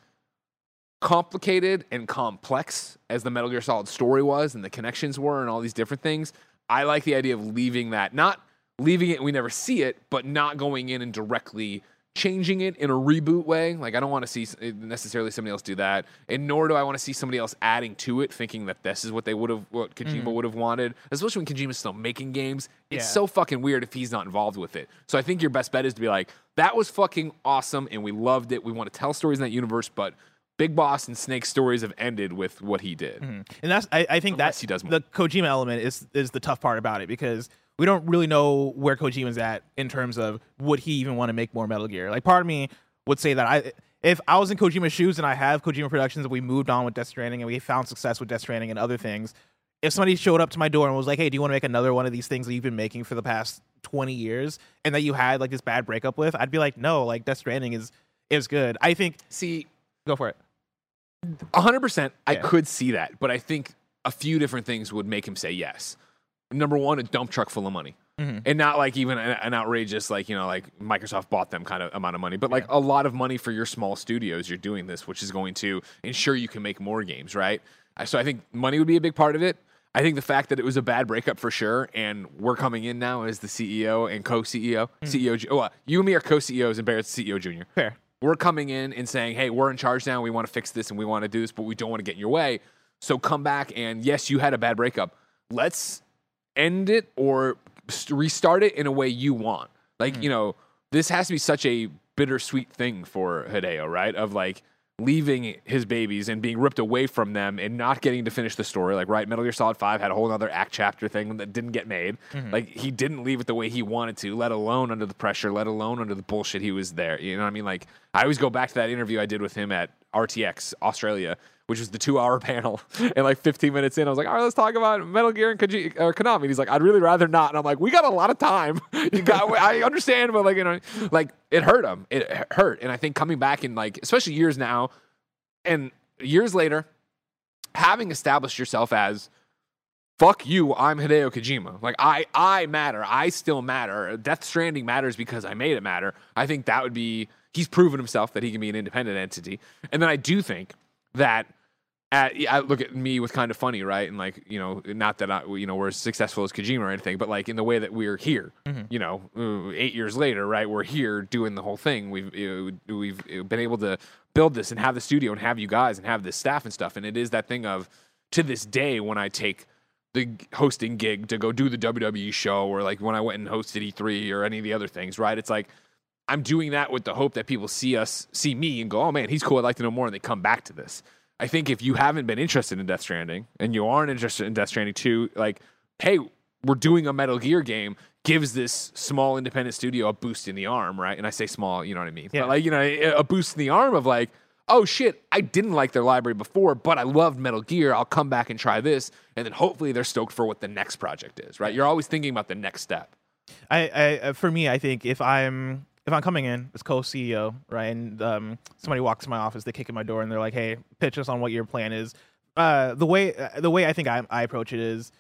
complicated and complex as the Metal Gear Solid story was and the connections were and all these different things, I like the idea of leaving that, not leaving it and we never see it, but not going in and directly changing it in a reboot way. Like, I don't want to see necessarily somebody else do that, and nor do I want to see somebody else adding to it, thinking that this is what they would have, what Kojima mm. would have wanted, especially when Kojima's still making games. It's yeah. so fucking weird if he's not involved with it. So I think your best bet is to be like, that was fucking awesome, and we loved it. We want to tell stories in that universe, but Big Boss and Snake's stories have ended with what he did. Mm. And that's, I, I think Unless that's he does more. The Kojima element is is the tough part about it, because we don't really know where Kojima's at in terms of would he even want to make more Metal Gear. Like, part of me would say that I, if I was in Kojima's shoes and I have Kojima Productions and we moved on with Death Stranding and we found success with Death Stranding and other things, if somebody showed up to my door and was like, hey, do you want to make another one of these things that you've been making for the past twenty years and that you had like this bad breakup with, I'd be like, no, like Death Stranding is is good. I think, see, go for it. one hundred percent I Yeah. could see that, but I think a few different things would make him say yes. Number one, a dump truck full of money. Mm-hmm. And not like even an, an outrageous, like, you know, like Microsoft bought them kind of amount of money, but like Yeah. a lot of money for your small studios. You're doing this, which is going to ensure you can make more games, right? So I think money would be a big part of it. I think the fact that it was a bad breakup for sure, and we're coming in now as the C E O and co-C E O. Mm-hmm. C E O, oh, uh, you and me are co-C E Os and Barrett's C E O Junior Fair. We're coming in and saying, hey, we're in charge now. We want to fix this and we want to do this, but we don't want to get in your way. So come back and, yes, you had a bad breakup. Let's end it or restart it in a way you want. Like, mm-hmm. you know, this has to be such a bittersweet thing for Hideo, right? Of like leaving his babies and being ripped away from them and not getting to finish the story. Like, right, Metal Gear Solid five had a whole other act chapter thing that didn't get made. Mm-hmm. Like, he didn't leave it the way he wanted to, let alone under the pressure, let alone under the bullshit he was there. You know what I mean? Like, I always go back to that interview I did with him at R T X Australia, which was the two-hour panel. And like fifteen minutes in, I was like, all right, let's talk about Metal Gear and Koji- or Konami. And he's like, I'd really rather not. And I'm like, we got a lot of time. You got, I understand, but like, you know, like it hurt him. It hurt. And I think coming back in like, especially years now, and years later, having established yourself as, fuck you, I'm Hideo Kojima. Like, I, I matter. I still matter. Death Stranding matters because I made it matter. I think that would be, he's proven himself that he can be an independent entity. And then I do think that, at, I look at me with kind of funny, right? And like, you know, not that I, you know, we're as successful as Kojima or anything, but like in the way that we're here, mm-hmm. you know, eight years later, right? We're here doing the whole thing. We've, you know, we've been able to build this and have the studio and have you guys and have this staff and stuff. And it is that thing of, to this day, when I take the hosting gig to go do the W W E show, or like when I went and hosted E three or any of the other things, right? It's like, I'm doing that with the hope that people see us, see me and go, oh man, he's cool. I'd like to know more. And they come back to this. I think if you haven't been interested in Death Stranding and you aren't interested in Death Stranding two, like, hey, we're doing a Metal Gear game, gives this small independent studio a boost in the arm, right? And I say small, you know what I mean? Yeah. But like, you know, a boost in the arm of like, oh shit, I didn't like their library before, but I loved Metal Gear. I'll come back and try this. And then hopefully they're stoked for what the next project is, right? You're always thinking about the next step. I, I for me, I think if I'm if I'm coming in as co-C E O, right, and um, somebody walks in my office, they kick in my door, and they're like, "Hey, pitch us on what your plan is." Uh, the way uh, the way I think I, I approach it is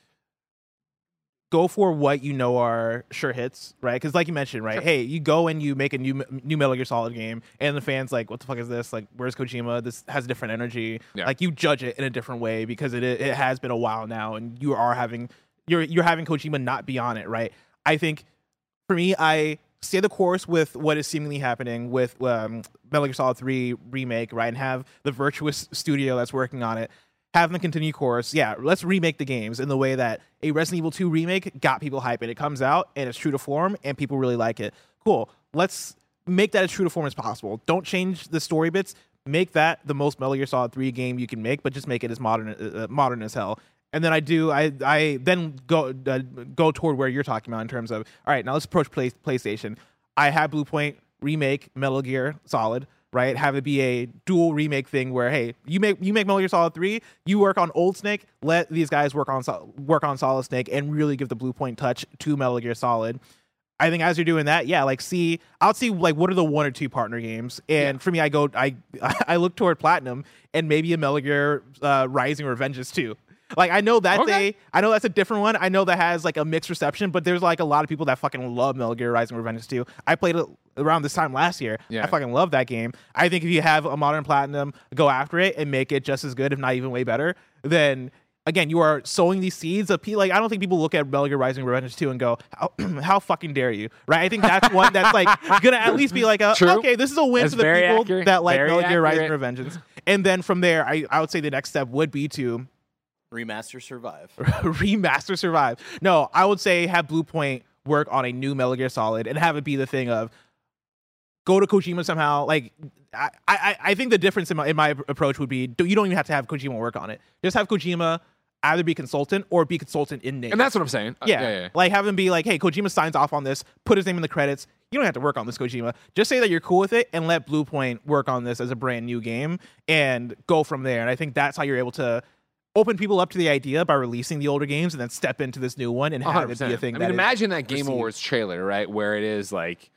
go for what you know are sure hits, right? Because like you mentioned, right? Sure. Hey, you go and you make a new new Metal Gear Solid game, and the fans like, "What the fuck is this? Like, where's Kojima? This has different energy." Yeah. Like you judge it in a different way because it it has been a while now, and you are having you're you're having Kojima not be on it, right? I think for me, I stay the course with what is seemingly happening with um, Metal Gear Solid three remake, right? And have the virtuous studio that's working on it, have them continue course. Yeah, let's remake the games in the way that a Resident Evil two remake got people hyped. It comes out and it's true to form and people really like it. Cool. Let's make that as true to form as possible. Don't change the story bits. Make that the most Metal Gear Solid three game you can make, but just make it as modern uh, modern as hell. And then I do, I I then go uh, go toward where you're talking about in terms of, all right, now let's approach play, PlayStation. I have Bluepoint remake Metal Gear Solid, right? Have it be a dual remake thing where, hey, you make you make Metal Gear Solid three, you work on Old Snake, let these guys work on work on Solid Snake, and really give the Bluepoint touch to Metal Gear Solid. I think as you're doing that, yeah, like see, I'll see like what are the one or two partner games, and yeah. for me, I go, I I look toward Platinum and maybe a Metal Gear uh, Rising Revengeance two. Like, I know that okay. they, I know that's a different one. I know that has, like, a mixed reception, but there's, like, a lot of people that fucking love Metal Gear Rising Revengeance two. I played it around this time last year. Yeah. I fucking love that game. I think if you have a modern Platinum, go after it and make it just as good, if not even way better, then, again, you are sowing these seeds of, like, I don't think people look at Metal Gear Rising Revengeance two and go, how, how fucking dare you, right? I think that's one that's, like, gonna at least be like, a, okay, this is a win that's for the people accurate. that like very Metal Gear accurate. Rising Revengeance. And then from there, I, I would say the next step would be to Remaster Survive. Remaster Survive. No, I would say have Bluepoint work on a new Metal Gear Solid and have it be the thing of go to Kojima somehow. Like, I, I, I think the difference in my, in my approach would be you don't even have to have Kojima work on it. Just have Kojima either be consultant or be consultant in name. And that's what I'm saying. Yeah. Uh, yeah, yeah. Like have him be like, hey, Kojima signs off on this, put his name in the credits. You don't have to work on this, Kojima. Just say that you're cool with it and let Bluepoint work on this as a brand new game and go from there. And I think that's how you're able to open people up to the idea by releasing the older games and then step into this new one and have one hundred percent. It be a thing. I that mean, imagine that Game received. Awards trailer, right, where it is like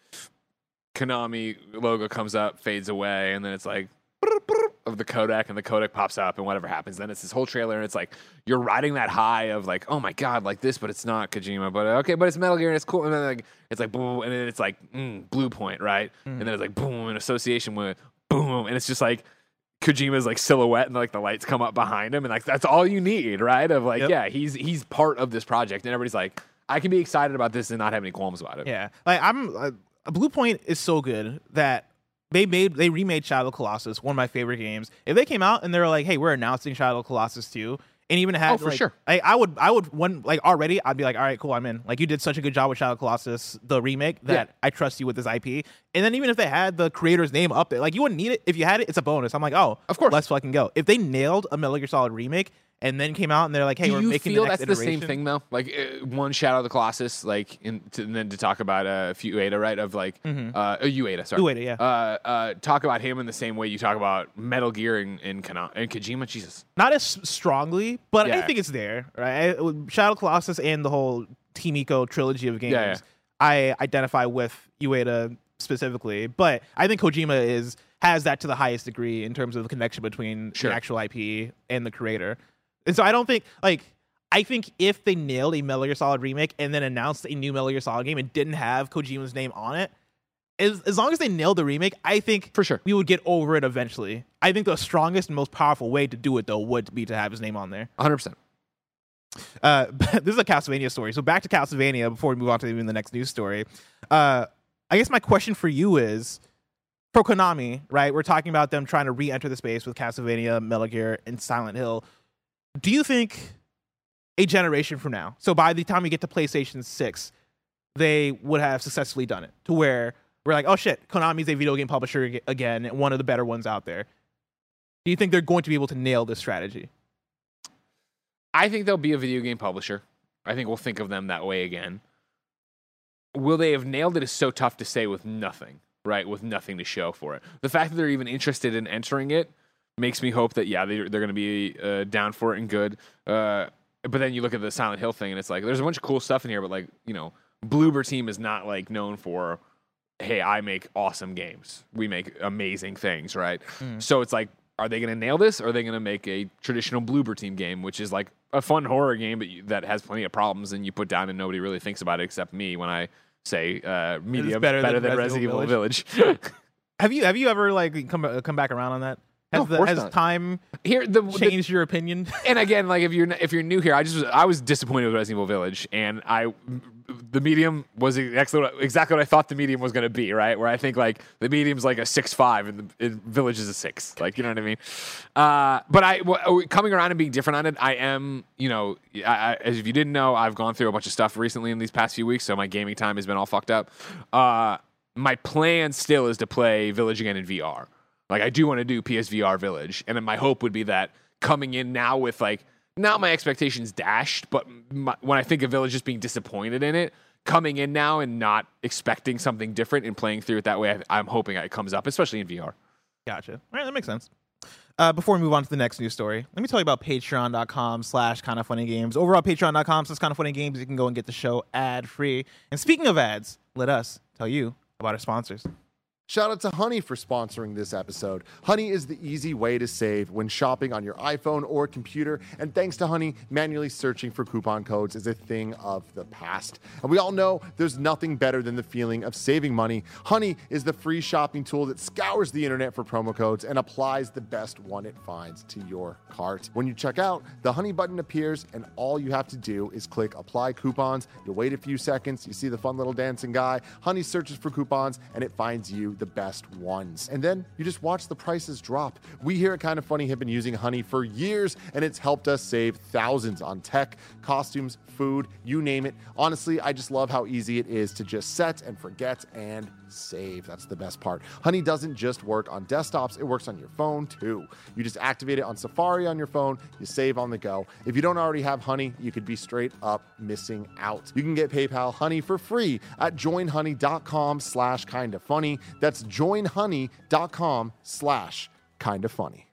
Konami logo comes up, fades away, and then it's like of the codec, and the codec pops up, and whatever happens, then it's this whole trailer, and it's like you're riding that high of like, oh my god, like this, but it's not Kojima, but okay, but it's Metal Gear, and it's cool, and then like it's like boom, and then it's like mm, Bluepoint, right, mm. and then it's like boom in association with boom, and it's just like Kojima's like silhouette and like the lights come up behind him and like that's all you need, right? Of like, yep. yeah, he's he's part of this project and everybody's like, I can be excited about this and not have any qualms about it. Yeah, like I'm uh, Bluepoint is so good that they made they remade Shadow of the Colossus, one of my favorite games. If they came out and they were like, hey, we're announcing Shadow of the Colossus two, and even had Oh, for like, sure. I, I would I would one like already I'd be like, all right, cool, I'm in. Like you did such a good job with Shadow of the Colossus, the remake, that Yeah. I trust you with this I P. And then even if they had the creator's name up there, like you wouldn't need it. If you had it, it's a bonus. I'm like, oh, Of course. let's fucking go. If they nailed a Metal Gear Solid remake and then came out and they're like, hey, Do we're you making feel the next that's the iteration. same thing though? Like uh, one Shadow of the Colossus, like, in, to, and then to talk about uh, Ueda, right? Of like, Mhm. uh, uh, Ueda, sorry, Ueda, yeah. Uh, uh, talk about him in the same way you talk about Metal Gear and and, Kana- and Kojima. Jesus, Not as strongly, but I Yeah. think it's there, right? I, with Shadow of the Colossus and the whole Team Ico trilogy of games, Yeah, yeah. I identify with Ueda specifically, but I think Kojima is has that to the highest degree in terms of the connection between Sure. the actual I P and the creator. And so I don't think like I think if they nailed a Metal Gear Solid remake and then announced a new Metal Gear Solid game and didn't have Kojima's name on it, as, as long as they nailed the remake, I think For sure. we would get over it eventually. I think the strongest and most powerful way to do it though would be to have his name on there. one hundred percent. Uh, this is a Castlevania story. So back to Castlevania before we move on to even the next news story. Uh, I guess my question for you is, for Konami, right? We're talking about them trying to re-enter the space with Castlevania, Metal Gear, and Silent Hill. Do you think a generation from now, so by the time we get to PlayStation six, they would have successfully done it to where we're like, oh shit, Konami's a video game publisher ag- again, one of the better ones out there. Do you think they're going to be able to nail this strategy? I think they'll be a video game publisher. I think we'll think of them that way again. Will they have nailed it is so tough to say with nothing, right? With nothing to show for it. The fact that they're even interested in entering it makes me hope that, yeah, they're, they're going to be uh, down for it and good. Uh, but then you look at the Silent Hill thing and it's like, there's a bunch of cool stuff in here, but like, you know, Bloober Team is not like known for, hey, I make awesome games. We make amazing things, right? Mm. So it's like, are they going to nail this, or are they going to make a traditional Bloober Team game, which is like a fun horror game, but you, that has plenty of problems, and you put down and nobody really thinks about it except me when I say uh, medium better better, than than, Resident Resident Evil Village. Village. Have you have you ever like come come back around on that? Has, No, of the, course has not. time Here, the, the changed your opinion? and again, like if you're if you're new here, I just was, I was disappointed with Resident Evil Village, and I the medium was exactly what, exactly what I thought the medium was going to be, right? Where I think like the medium's like a six five, and the and Village is a six, like you know what I mean. Uh, but I w- coming around and being different on it, I am, you know, I, I, as if you didn't know, I've gone through a bunch of stuff recently in these past few weeks, so my gaming time has been all fucked up. Uh, my plan still is to play Village again in V R. Like I do want to do P S V R Village, and then my hope would be that coming in now with like not my expectations dashed, but my, when I think of Village, just being disappointed in it, coming in now and not expecting something different and playing through it that way, I, I'm hoping it comes up, especially in V R. Gotcha. All right, that makes sense. Uh, before we move on to the next news story, let me tell you about patreon.com slash kind of funny games. Over at patreon.com slash kind of funny games, you can go and get the show ad free. And speaking of ads, let us tell you about our sponsors. Shout out to Honey for sponsoring this episode. Honey is the easy way to save when shopping on your iPhone or computer. And thanks to Honey, manually searching for coupon codes is a thing of the past. And we all know there's nothing better than the feeling of saving money. Honey is the free shopping tool that scours the internet for promo codes and applies the best one it finds to your cart. When you check out, the Honey button appears and all you have to do is click apply coupons. You'll wait a few seconds. You see the fun little dancing guy. Honey searches for coupons and it finds you the best ones. And then you just watch the prices drop. We here at Kind of Funny have been using Honey for years, and it's helped us save thousands on tech, costumes, food, you name it. Honestly, I just love how easy it is to just set and forget and save. That's the best part. Honey doesn't just work on desktops, it works on your phone too. You just activate it on Safari on your phone, you save on the go. If you don't already have Honey, you could be straight up missing out. You can get PayPal Honey for free at joinhoney.com slash kind of funny. That's joinhoney.com slash kind of funny.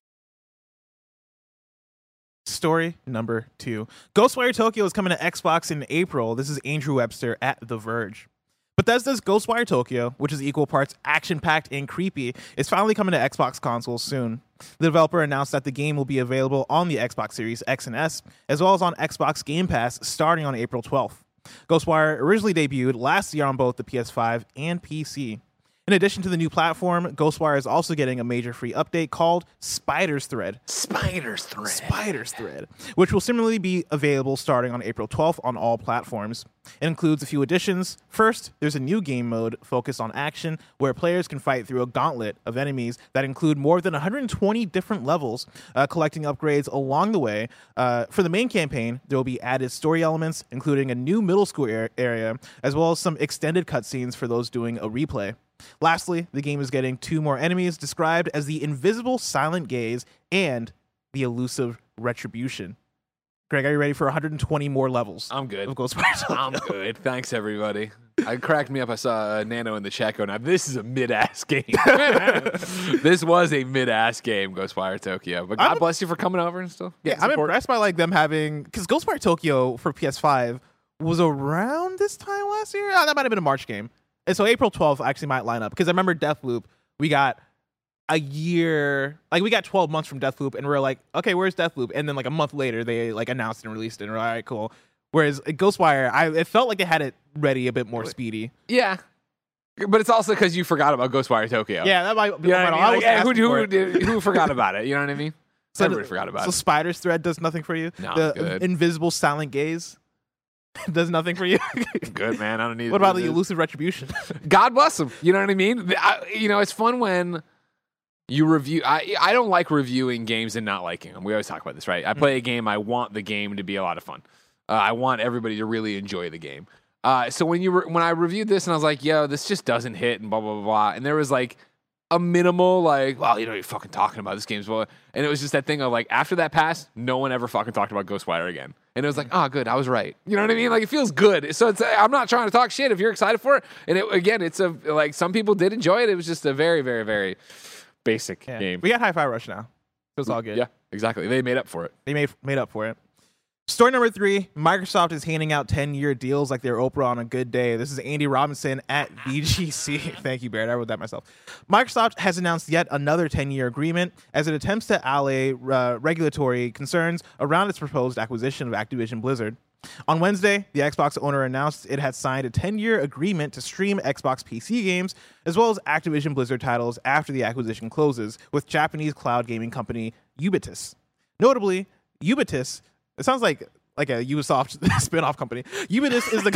Story number two. Ghostwire Tokyo is coming to Xbox in April. This is Andrew Webster at The Verge. Bethesda's Ghostwire Tokyo, which is equal parts action-packed and creepy, is finally coming to Xbox consoles soon. The developer announced that the game will be available on the Xbox Series X and S, as well as on Xbox Game Pass starting on April twelfth. Ghostwire originally debuted last year on both the P S five and P C. In addition to the new platform, Ghostwire is also getting a major free update called Spider's Thread. Spider's Thread. Spider's Thread, which will similarly be available starting on April twelfth on all platforms. It includes a few additions. First, there's a new game mode focused on action where players can fight through a gauntlet of enemies that include more than one hundred twenty different levels, uh, collecting upgrades along the way. Uh, for the main campaign, there will be added story elements, including a new middle school er- area, as well as some extended cutscenes for those doing a replay. Lastly, the game is getting two more enemies described as the Invisible Silent Gaze and the Elusive Retribution. Greg, are you ready for one hundred twenty more levels? I'm good. Of Ghostwire I'm good. Thanks, everybody. I cracked me up. I saw uh, Nano in the chat go, now this is a mid-ass game. This was a mid-ass game, Ghostwire Tokyo. But God I'm, bless you for coming over and stuff. Yeah, I'm impressed by like them having, because Ghostwire Tokyo for P S five was around this time last year. Oh, that might have been a March game. And so April twelfth actually might line up, because I remember Deathloop, we got a year, like we got twelve months from Deathloop, and we we're like, okay, where's Deathloop? And then like a month later, they like announced and released it, and we're like, all right, cool. Whereas Ghostwire, I it felt like they had it ready a bit more speedy. Yeah. But it's also because you forgot about Ghostwire Tokyo. Yeah, that might be. You know what I mean? Like, hey, who, who, who, who forgot about it? You know what I mean? so Everybody the, forgot about so it. So Spider's Thread does nothing for you? No, the good. Invisible Silent Gaze does nothing for you? Good, man. I don't need What about it. the Elusive Retribution? God bless them. You know what I mean? I, you know, it's fun when you review. I I don't like reviewing games and not liking them. We always talk about this, right? I play a game. I want the game to be a lot of fun. Uh, I want everybody to really enjoy the game. Uh, so when you re- when I reviewed this and I was like, yo, this just doesn't hit and blah, blah, blah, blah. And there was like a minimal, like, well, you know what you're fucking talking about. This game's blah. And it was just that thing of like, after that passed, no one ever fucking talked about Ghostwire again. And it was like, oh, good, I was right. You know what I mean? Like, it feels good. So it's, I'm not trying to talk shit if you're excited for it. And it, again, it's a, like, some people did enjoy it. It was just a very, very, very basic Yeah. game. We got Hi-Fi Rush now. So it's all good. Yeah, exactly. They made up for it. They made made up for it. Story number three, Microsoft is handing out ten-year deals like they're Oprah on a good day. This is Andy Robinson at V G C. Thank you, Barrett. I wrote that myself. Microsoft has announced yet another ten-year agreement as it attempts to allay uh, regulatory concerns around its proposed acquisition of Activision Blizzard. On Wednesday, the Xbox owner announced it had signed a ten-year agreement to stream Xbox P C games as well as Activision Blizzard titles after the acquisition closes with Japanese cloud gaming company Ubisoft. Notably, Ubisoft, it sounds like like a Ubisoft spin-off company. Ubisoft is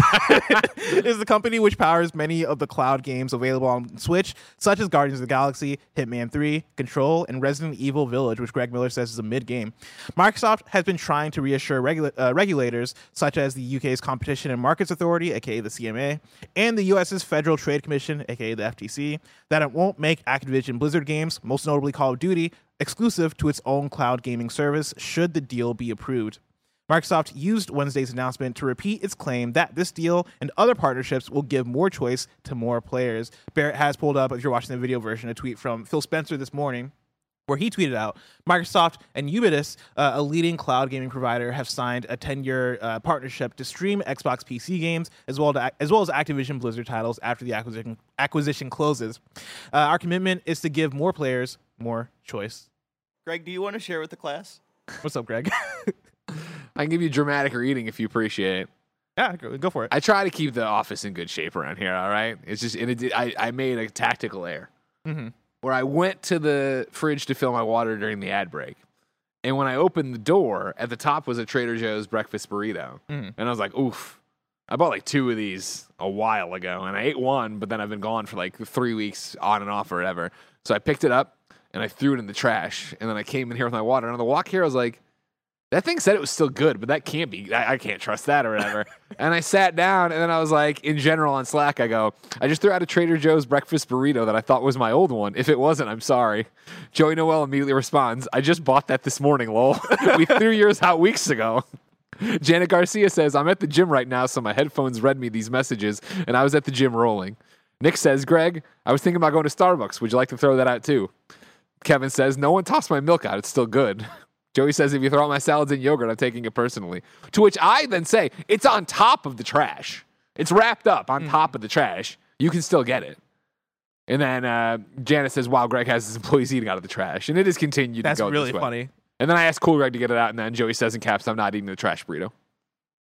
the is the company which powers many of the cloud games available on Switch, such as Guardians of the Galaxy, Hitman three, Control, and Resident Evil Village, which Greg Miller says is a mid-game. Microsoft has been trying to reassure regula- uh, regulators, such as the U K's Competition and Markets Authority, aka the C M A, and the U S's Federal Trade Commission, aka the F T C, that it won't make Activision Blizzard games, most notably Call of Duty, exclusive to its own cloud gaming service should the deal be approved. Microsoft used Wednesday's announcement to repeat its claim that this deal and other partnerships will give more choice to more players. Barrett has pulled up, if you're watching the video version, a tweet from Phil Spencer this morning where he tweeted out, Microsoft and Ubisoft, uh, a leading cloud gaming provider, have signed a ten-year uh, partnership to stream Xbox P C games as well, to, as well as Activision Blizzard titles after the acquisition, acquisition closes. Uh, our commitment is to give more players more choice. Greg, do you want to share with the class? What's up, Greg? I can give you dramatic reading if you appreciate it. Yeah, go, go for it. I try to keep the office in good shape around here, all right? It's just, and it did, I, I made a tactical error Mm-hmm. where I went to the fridge to fill my water during the ad break. And when I opened the door, at the top was a Trader Joe's breakfast burrito. Mm-hmm. And I was like, oof. I bought like two of these a while ago, and I ate one, but then I've been gone for like three weeks on and off or whatever. So I picked it up, and I threw it in the trash. And then I came in here with my water. And on the walk here, I was like, that thing said it was still good, but that can't be. I, I can't trust that or whatever. And I sat down, and then I was like, in general on Slack, I go, I just threw out a Trader Joe's breakfast burrito that I thought was my old one. If it wasn't, I'm sorry. Joey Noel immediately responds, I just bought that this morning, lol. We threw yours out weeks ago. Janet Garcia says, I'm at the gym right now, so my headphones read me these messages, and I was at the gym rolling. Nick says, Greg, I was thinking about going to Starbucks. Would you like to throw that out too? Kevin says, no one tossed my milk out. It's still good. Joey says, if you throw out my salads and yogurt, I'm taking it personally. To which I then say, it's on top of the trash. It's wrapped up on mm. top of the trash. You can still get it. And then uh, Janet says, wow, Greg has his employees eating out of the trash. And it has continued That's to go really this way. funny. And then I asked Cool Greg to get it out, and then Joey says in caps, I'm not eating the trash burrito.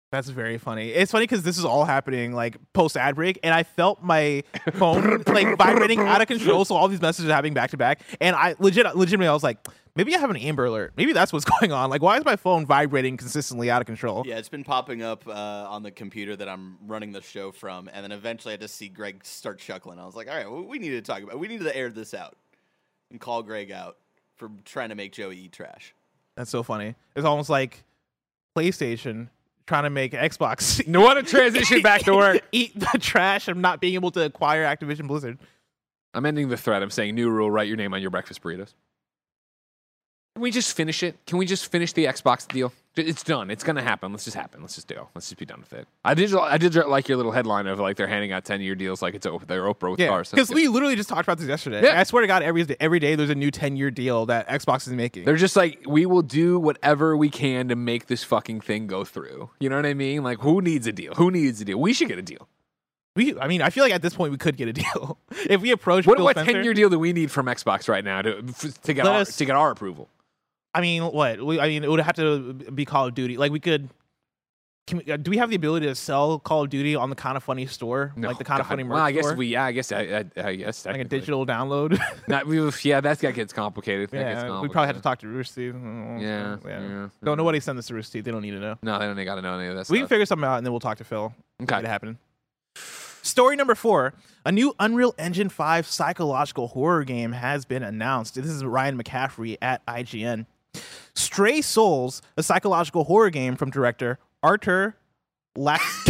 That's very funny. It's funny because this is all happening like post ad break, and I felt my phone like vibrating out of control. So all these messages are happening back to back, and I legit, legitimately, I was like, maybe I have an Amber Alert. Maybe that's what's going on. Like, why is my phone vibrating consistently out of control? Yeah, it's been popping up uh, on the computer that I'm running the show from, and then eventually I just see Greg start chuckling. I was like, all right, well, we need to talk about. We need to air this out and call Greg out for trying to make Joey eat trash. That's so funny. It's almost like PlayStation trying to make Xbox. No, what a transition back to work. Eat the trash of not being able to acquire Activision Blizzard. I'm ending the thread. I'm saying new rule: write your name on your breakfast burritos. Can we just finish it? Can we just finish the Xbox deal? It's done. It's gonna happen. Let's just happen. Let's just do. Let's just be done with it. I did. I did like your little headline of like they're handing out ten year deals like it's their Oprah with Yeah, cars. because we literally just talked about this yesterday. Yeah. I swear to God, every day, every day there's a new ten year deal that Xbox is making. They're just like, we will do whatever we can to make this fucking thing go through. You know what I mean? Like, who needs a deal? Who needs a deal? We should get a deal. We, I mean, I feel like at this point we could get a deal if we approach. What, Phil what Spencer- ten year deal do we need from Xbox right now to to get Let our, us- to get our approval? I mean, what? We, I mean, it would have to be Call of Duty. Like we could. Can we, uh, do we have the ability to sell Call of Duty on the Kind of Funny store, No, like the Kind of God. Funny merch Well, I guess store? we. Yeah, I guess. I, I, I guess like a technically. digital download. Not, we, yeah, that's that gets complicated. That gets yeah, complicated. we probably have to talk to Rooster Teeth. Yeah, yeah. Don't nobody send this to Rooster Teeth. They don't need to know. No, they don't. They got to know any of that We can stuff. figure something out and then we'll talk to Phil. Okay. Make it happen. Story number four. A new Unreal Engine five psychological horror game has been announced. This is Ryan McCaffrey at I G N. Stray Souls, a psychological horror game from director Artur Lax.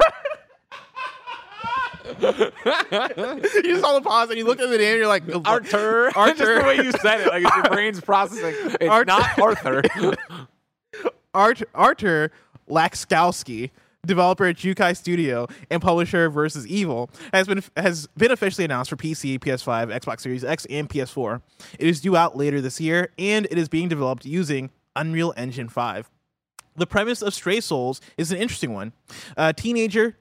You just saw the pause and you looked at the name and you're like, Arthur. Arthur. Just the way you said it, like it's your brain's processing. It's Arthur. not Arthur. Art Artur Laxkowski, developer at Jukai Studio and publisher of Versus Evil, has been has been officially announced for P C, P S five, Xbox Series X, and P S four. It is due out later this year, and it is being developed using Unreal Engine five. The premise of Stray Souls is an interesting one. A teenager,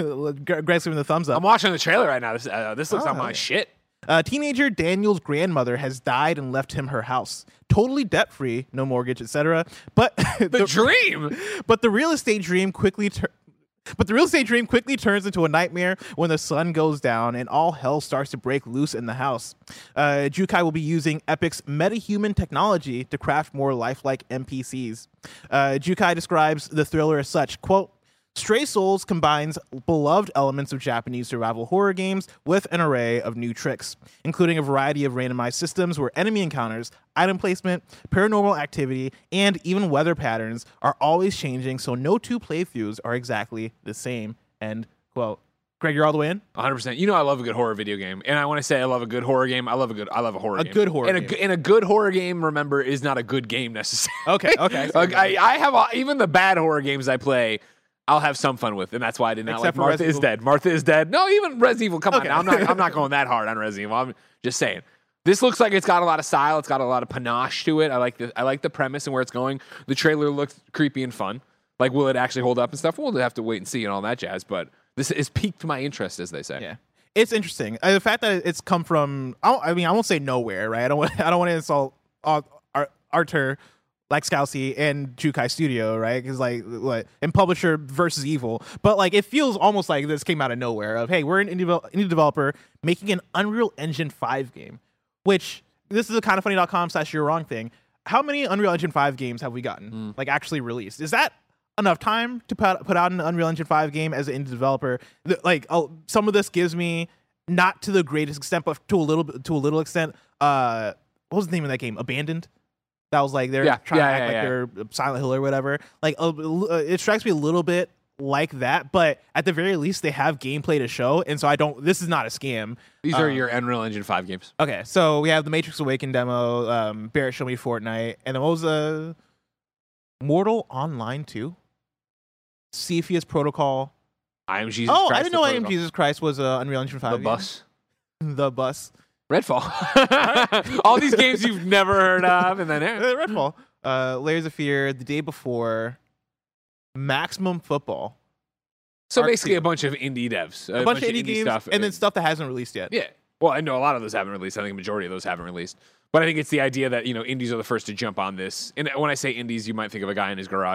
Greg's giving the thumbs up. I'm watching the trailer right now. This, uh, this looks Oh, like my yeah. shit. Uh, teenager Daniel's grandmother has died and left him her house, totally debt-free, no mortgage, et cetera. But The dream. but the real estate dream quickly tur- But the real estate dream quickly turns into a nightmare when the sun goes down and all hell starts to break loose in the house. Uh, Jukai will be using Epic's metahuman technology to craft more lifelike N P Cs. Uh, Jukai describes the thriller as such, quote, Stray Souls combines beloved elements of Japanese survival horror games with an array of new tricks, including a variety of randomized systems where enemy encounters, item placement, paranormal activity, and even weather patterns are always changing, so no two playthroughs are exactly the same. End quote. Greg, you're all the way in? one hundred percent. You know I love a good horror video game, and I want to say I love a good horror game. I love a good. I love a horror A game. good horror and a, game. g- and a good horror game, remember, is not a good game necessarily. Okay, okay. Like, I, I have a, even the bad horror games I play. I'll have some fun with, and that's why I did not Except like for Martha Resident is Evil. Dead. Martha is Dead. No, even Resident Evil. Come Okay. on, now. I'm not. I'm not going that hard on Resident Evil. I'm just saying. This looks like it's got a lot of style. It's got a lot of panache to it. I like the. I like the premise and where it's going. The trailer looks creepy and fun. Like, will it actually hold up and stuff? We'll have to wait and see and all that jazz. But this has piqued my interest, as they say. Yeah. It's interesting. Uh, the fact that it's come from, I, don't, I mean, I won't say nowhere, right? I don't want, I don't want to insult uh, Ar- Artur Laxkowski and Jukai Studio, right? Because like, what, and publisher Versus Evil, but like, it feels almost like this came out of nowhere. Of hey, we're an indie, devel- indie developer making an Unreal Engine five game, which this is a kind of funny dot com slash you're wrong thing. How many Unreal Engine five games have we gotten Mm. like actually released? Is that enough time to put, put out an Unreal Engine five game as an indie developer? The, like, oh, some of this gives me not to the greatest extent, but to a little bit, to a little extent. Uh, what was the name of that game? Abandoned. That was like they're Yeah, trying yeah, to act yeah, like yeah. they're Silent Hill or whatever. Like, uh, it strikes me a little bit like that, but at the very least, they have gameplay to show, and so I don't. This is not a scam. These are Um, your Unreal Engine five games. Okay, so we have the Matrix Awakened demo, um, Barrett Show Me Fortnite, and then what was the Mortal Online two? Cepheus Protocol. I am Jesus. Oh, Christ, I didn't the know I Am Protocol. Jesus Christ was uh, Unreal Engine five. The game. bus. The bus. Redfall. All these games you've never heard of, and then Uh, eh. Redfall. Uh, Layers of Fear, the day before, Maximum Football. So Arc basically two. a bunch of indie devs, A bunch, of indie, games, stuff, and then stuff that hasn't released yet. Yeah. Well, I know a lot of those haven't released. I think a majority of those haven't released. But I think it's the idea that, you know, indies are the first to jump on this. And when I say indies, you might think of a guy in his garage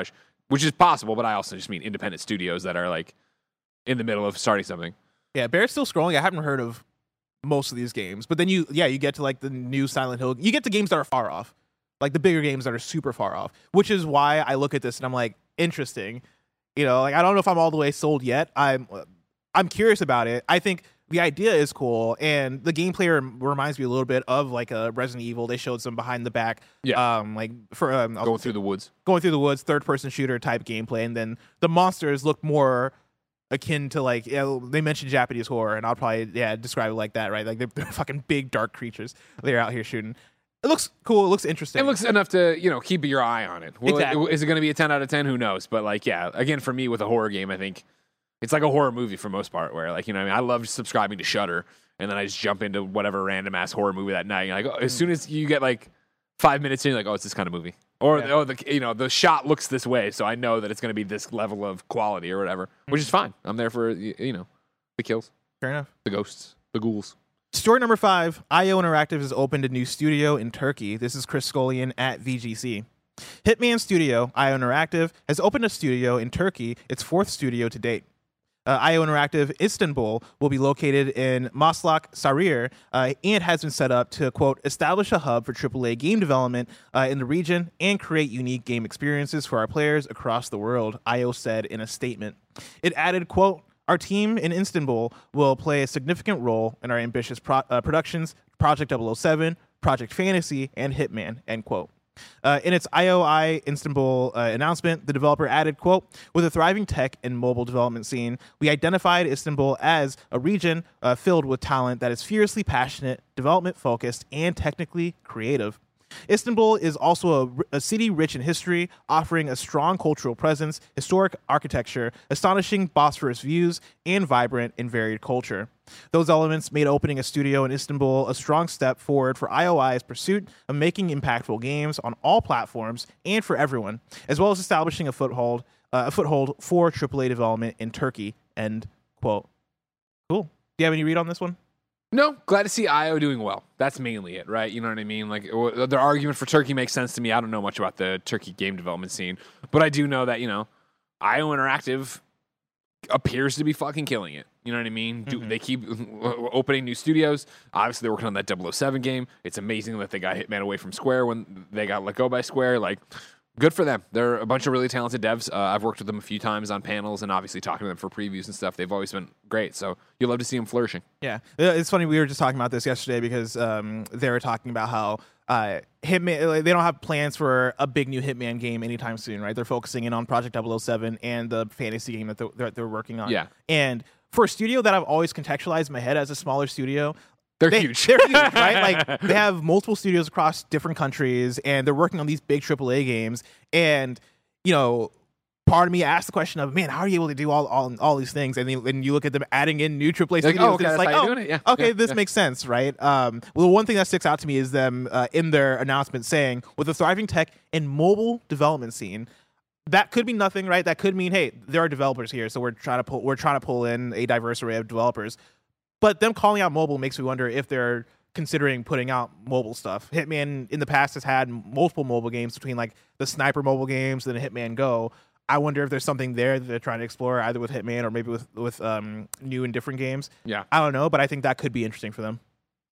which is possible, but I also just mean independent studios that are like in the middle of starting something. Yeah, Bear's still scrolling. I haven't heard of most of these games, but then you, yeah, you get to like the new Silent Hill. You get to games that are far off, like the bigger games that are super far off, which is why I look at this and I'm like, interesting. You know, like I don't know if I'm all the way sold yet. I'm, I'm curious about it. I think the idea is cool, and the gameplay rem- reminds me a little bit of like a Resident Evil. They showed some behind the back, Yeah. um, like for um, Going through the woods. going through the woods, third person shooter type gameplay, and then the monsters look more akin to like, yeah, they mentioned Japanese horror, and I'll probably yeah describe it like that, right? Like they're, they're fucking big dark creatures they're out here shooting. It looks cool. It looks interesting. It looks enough to, you know, keep your eye on it. Will Exactly. it is it going to be a ten out of ten? Who knows? But like, yeah, again, for me with a horror game, I think it's like a horror movie for most part, where like, you know, what I mean, I love subscribing to Shudder, and then I just jump into whatever random ass horror movie that night. You're like, oh, as soon as you get like five minutes in, you're like, oh, it's this kind of movie, or Yeah. oh, the you know the shot looks this way, so I know that it's going to be this level of quality or whatever, which is fine. I'm there for y- you know the kills, Fair enough. the ghosts, the ghouls. Story number five, I O Interactive has opened a new studio in Turkey. This is Chris Scullion at V G C. Hitman Studio, I O Interactive, has opened a studio in Turkey, its fourth studio to date. Uh, I O Interactive Istanbul will be located in Maslak Sarir uh, and has been set up to, quote, establish a hub for triple A game development uh, in the region and create unique game experiences for our players across the world, I O said in a statement. It added, quote, our team in Istanbul will play a significant role in our ambitious pro- uh, productions, Project double oh seven, Project Fantasy, and Hitman, end quote. Uh, in its I O I Istanbul uh, announcement, the developer added, quote, with a thriving tech and mobile development scene, we identified Istanbul as a region uh, filled with talent that is fiercely passionate, development-focused, and technically creative. Istanbul is also a, a city rich in history, offering a strong cultural presence, historic architecture, astonishing Bosphorus views, and vibrant and varied culture. Those elements made opening a studio in Istanbul a strong step forward for I O I's pursuit of making impactful games on all platforms and for everyone, as well as establishing a foothold, uh, a foothold for triple A development in Turkey, end quote. Cool. Do you have any read on this one? No, glad to see I O doing well. That's mainly it, right? You know what I mean? Like, w- their argument for Turkey makes sense to me. I don't know much about the Turkey game development scene, but I do know that, you know, I O Interactive appears to be fucking killing it. You know what I mean? Do, Mm-hmm. They keep opening new studios. Obviously, they're working on that double oh seven game. It's amazing that they got Hitman away from Square when they got let go by Square. Like, good for them. They're a bunch of really talented devs. Uh, I've worked with them a few times on panels and obviously talking to them for previews and stuff. They've always been great. So you'll love to see them flourishing. Yeah, Uh, it's funny. We were just talking about this yesterday because um, they were talking about how uh, Hitman. Like, they don't have plans for a big new Hitman game anytime soon, right? They're focusing in on Project double oh seven and the fantasy game that they're, that they're working on. Yeah. And for a studio that I've always contextualized in my head as a smaller studio, They're they, huge. They're huge, right? Like they have multiple studios across different countries, and they're working on these big triple A games. And you know, part of me asked the question of, man, how are you able to do all all, all these things? And then and you look at them adding in new triple A Like, studios, oh, okay, and it's that's like, how oh, you're doing it? Yeah, okay, yeah, this yeah. makes sense, right? Um, well, the one thing that sticks out to me is them uh, in their announcement saying, with a thriving tech and mobile development scene. That could mean nothing, right? That could mean, hey, there are developers here, so we're trying to pull we're trying to pull in a diverse array of developers. But them calling out mobile makes me wonder if they're considering putting out mobile stuff. Hitman in the past has had multiple mobile games between like the Sniper mobile games and Hitman Go. I wonder if there's something there that they're trying to explore, either with Hitman or maybe with with um, new and different games. Yeah. I don't know, but I think that could be interesting for them.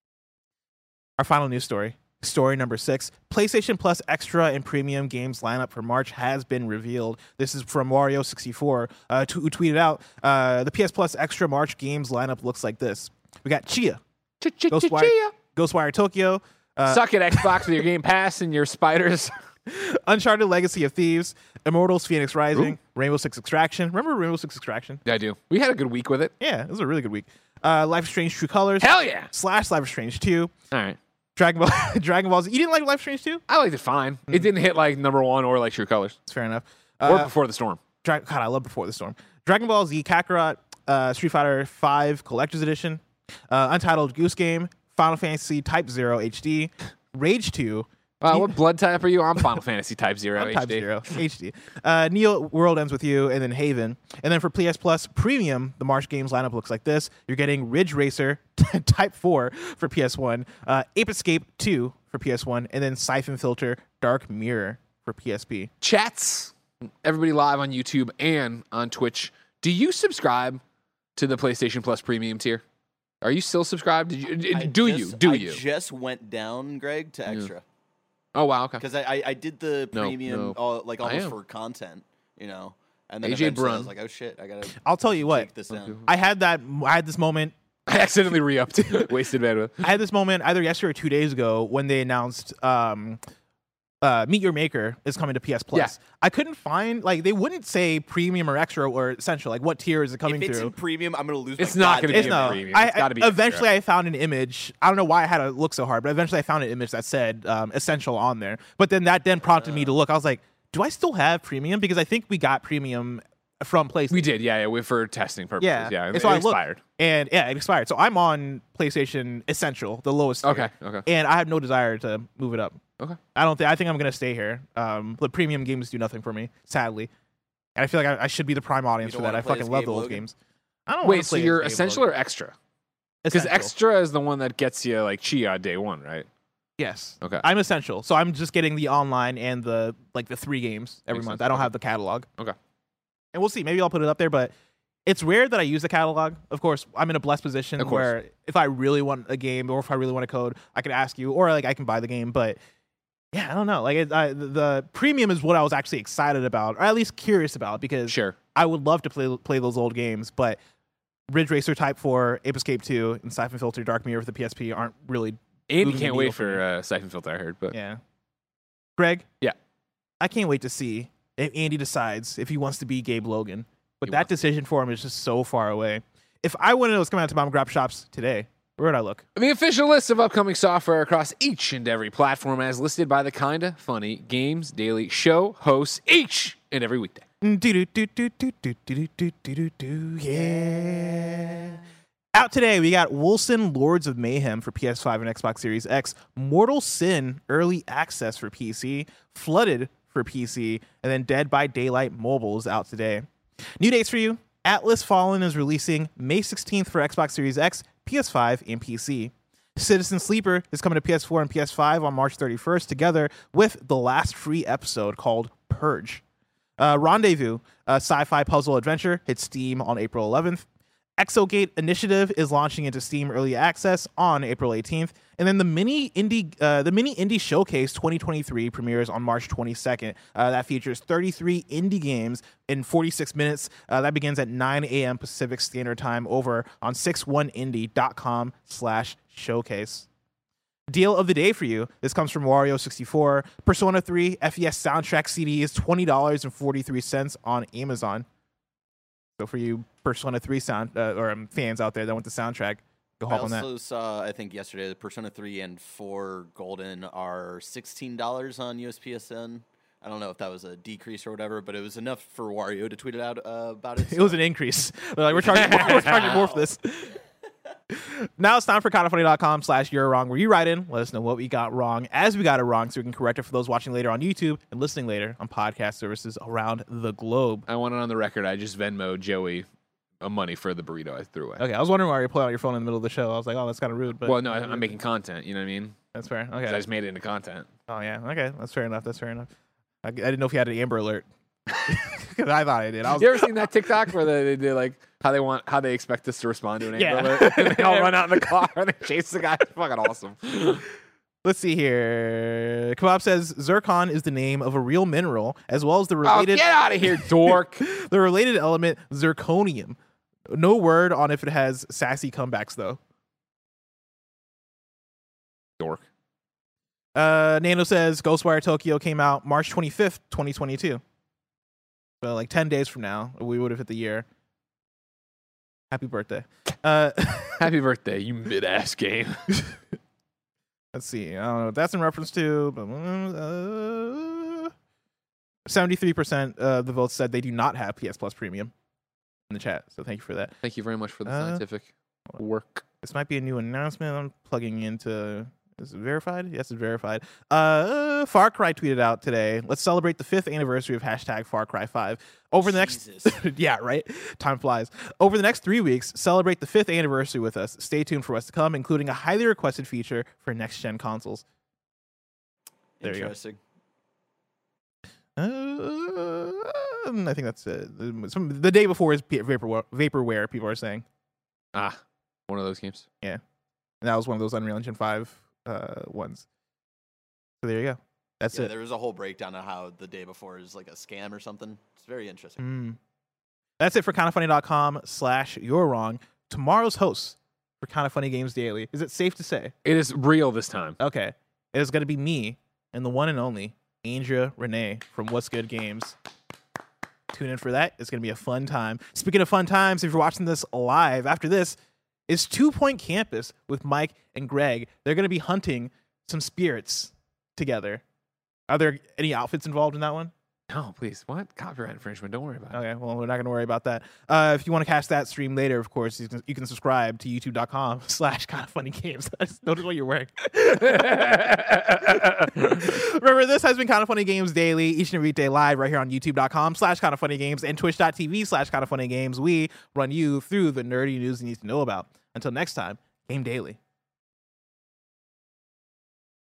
Our final news story. Story number six, PlayStation Plus Extra and Premium Games lineup for March has been revealed. This is from Wario sixty-four, uh, who tweeted out, uh, the P S Plus Extra March Games lineup looks like this. We got Chia, Ghostwire, Ghostwire Tokyo, uh, Suck it, Xbox, with your Game Pass and your spiders. Uncharted Legacy of Thieves, Immortals Phoenix Rising, Rainbow Six Extraction. Remember Rainbow Six Extraction? Yeah, I do. We had a good week with it. Yeah, it was a really good week. Uh, Life is Strange True Colors. Hell yeah. Slash Life is Strange two. All right. Dragon Ball, Dragon Ball Z. You didn't like Life is Strange two? I liked it fine. It didn't hit like number one or like True Colors That's fair enough. or Uh, Before the Storm. Dra- God, I love Before the Storm. Dragon Ball Z Kakarot, uh, Street Fighter five Collector's Edition, uh, Untitled Goose Game, Final Fantasy Type Zero H D, Rage two. Uh, what blood type are you? I'm Final Fantasy Type Zero I'm H D. Type Zero H D. Uh, Neo World Ends With You, and then Haven. And then for P S Plus Premium, the March Games lineup looks like this. You're getting Ridge Racer Type four for P S one, uh, Ape Escape two for P S one, and then Siphon Filter Dark Mirror for P S P. Chats. everybody live on YouTube and on Twitch. Do you subscribe to the PlayStation Plus Premium tier? Are you still subscribed? Did you? I Do just, you? Do I you? just went down, Greg, to extra. Oh wow, okay. Because I, I I did the No, premium no. all, like I almost am. for content, you know. And then A J eventually I Brun. was like, oh shit, I gotta I'll tell you what. take this down. I had that. I had this moment. I accidentally re-upped. Wasted bandwidth. I had this moment either yesterday or two days ago when they announced um, uh, Meet Your Maker is coming to P S Plus. Yeah. I couldn't find like they wouldn't say premium or extra or essential. Like what tier is it coming If it's through? in premium, I'm gonna lose. It's my not gonna goddamn It's be no. a mind. premium. I, It's gotta be I eventually extra. I found an image. I don't know why I had to look so hard, but eventually I found an image that said um, essential on there. But then that then prompted me to look. I was like, do I still have premium? Because I think we got premium from PlayStation. We did, yeah, yeah. We for testing purposes. Yeah, Yeah, and it so I looked, expired. and yeah, it expired. So I'm on PlayStation Essential, the lowest. tier, Okay, okay. And I have no desire to move it up. Okay. I don't think. I think I'm gonna stay here. Um, the premium games do nothing for me, sadly, and I feel like I, I should be the prime audience You for don't that. I wanna play fucking as love Gabe those Logan? games. I don't. wanna Wait, so play as you're Gabe essential Logan. or extra? Because Essential. extra is the one that gets you like Chia on day one, right? Yes. Okay. I'm essential, so I'm just getting the online and the like the three games every Makes month. sense. I don't Okay. have the catalog, Okay. and we'll see. Maybe I'll put it up there, but it's rare that I use the catalog. Of course, I'm in a blessed position Of course. where if I really want a game or if I really want a code, I can ask you, or like I can buy the game. But yeah, I don't know. Like it, I, the, the premium is what I was actually excited about, or at least curious about, because Sure. I would love to play play those old games, but Ridge Racer Type four, Ape Escape two, and Siphon Filter Dark Mirror for the P S P aren't really. Andy moving the can't needle wait for me. for uh, Siphon Filter, I heard, but Yeah. Greg? Yeah. I can't wait to see if Andy decides if he wants to be Gabe Logan. But He that wants- decision for him is just so far away. If I wanted to know what's coming out to Mom and Grab shops today, where would I look? the official list of upcoming software across each and every platform as listed by the Kinda Funny Games Daily Show hosts each and every weekday. Do-do-do-do-do-do-do-do-do, yeah. Out today, we got Wolcen Lords of Mayhem for P S five and Xbox Series X, Mortal Sin Early Access for P C, Flooded for P C, and then Dead by Daylight Mobile is out today. New dates for you. Atlas Fallen is releasing May sixteenth for Xbox Series X, P S five, and P C. Citizen Sleeper is coming to P S four and P S five on March thirty-first, together with the last free episode called Purge. Uh, Rendezvous, a sci-fi puzzle adventure, hits Steam on April eleventh. Exogate Initiative is launching into Steam Early Access on April eighteenth, and then the mini indie uh, the mini indie showcase twenty twenty-three premieres on March twenty-second. Uh, that features thirty-three indie games in forty-six minutes. Uh, that begins at nine a.m. Pacific Standard Time over on sixty-one indie dot com slash showcase. Deal of the day for you. This comes from Wario sixty-four. Persona three F E S soundtrack C D is twenty dollars and forty-three cents on Amazon. So for you Persona three sound uh, or um, fans out there that want the soundtrack, go I hop on that. also saw, I think yesterday, the Persona three and four Golden are sixteen dollars on U S P S N. I don't know if that was a decrease or whatever, but it was enough for Wario to tweet it out uh, about it. It was an increase. They're like, we're charging more, we're charging more for this. Now it's time for kinda funny dot com slash you're wrong, where you write in, let us know what we got wrong as we got it wrong, so we can correct it for those watching later on YouTube and listening later on podcast services around the globe. I want it on the record. I just Venmoed Joey a money for the burrito I threw away. Okay, I was wondering why you pulled out your phone in the middle of the show. I was like, oh, that's kind of rude, but Well, no, I, I'm making content. You know what I mean? that's fair. 'Cause I Okay. just made it into content. Oh yeah. Okay, that's fair enough. That's fair enough. I, I didn't know if you had an Amber Alert. 'Cause I thought I did. I was You ever seen that TikTok where they, they do like how they want how they expect us to respond to an Yeah. Amber Alert? And they all run out in the car and they chase the guy. It's fucking awesome. Let's see here. Kebab says zircon is the name of a real mineral, as well as the Oh, related get out of here, dork. the related element zirconium. No word on if it has sassy comebacks though. dork. Uh, Nano says Ghostwire Tokyo came out March twenty-fifth, twenty twenty-two. So like ten days from now, we would have hit the year. Happy birthday. Uh, Happy birthday, you mid-ass game. let's see. I don't know what that's in reference to. But, uh, seventy-three percent of the votes said they do not have P S Plus Premium in the chat. So thank you for that. Thank you very much for the Uh, scientific work. This might be a new announcement. I'm plugging into. Is it verified? Yes, it's verified. Uh, Far Cry tweeted out today. Let's celebrate the fifth anniversary of hashtag Far Cry five. Over the Jesus. next, yeah, right. Time flies. Over the next three weeks, celebrate the fifth anniversary with us. Stay tuned for what's to come, including a highly requested feature for next gen consoles. There you go. Interesting. Uh, I think that's it. Some, the day before is Vaporware, Vaporware, people are saying. Ah, one of those games. Yeah. And that was one of those Unreal Engine five uh, ones. So there you go. That's yeah, it. There was a whole breakdown of how the day before is like a scam or something. It's very interesting. Mm. That's it for kindafunny.com slash you're wrong. Tomorrow's host for Kinda Funny Games Daily. Is it safe to say? It is real this time. Okay. It is going to be me and the one and only Andrea Renee from What's Good Games. Tune in for that. It's going to be a fun time. Speaking of fun times, if you're watching this live, after this is Two Point Campus with Mike and Greg. They're going to be hunting some spirits together. Are there any outfits involved in that one? No, please. What? Copyright infringement. Don't worry about it. Okay, well, we're not going to worry about that. Uh, if you want to catch that stream later, of course, you can, you can subscribe to youtube.com slash kind of funny games. Notice what you're wearing. Remember, this has been Kind of Funny Games Daily, each and every day live right here on youtube.com slash kind of funny games and twitch.tv slash kind of funny games. We run you through the nerdy news you need to know about. Until next time, game daily.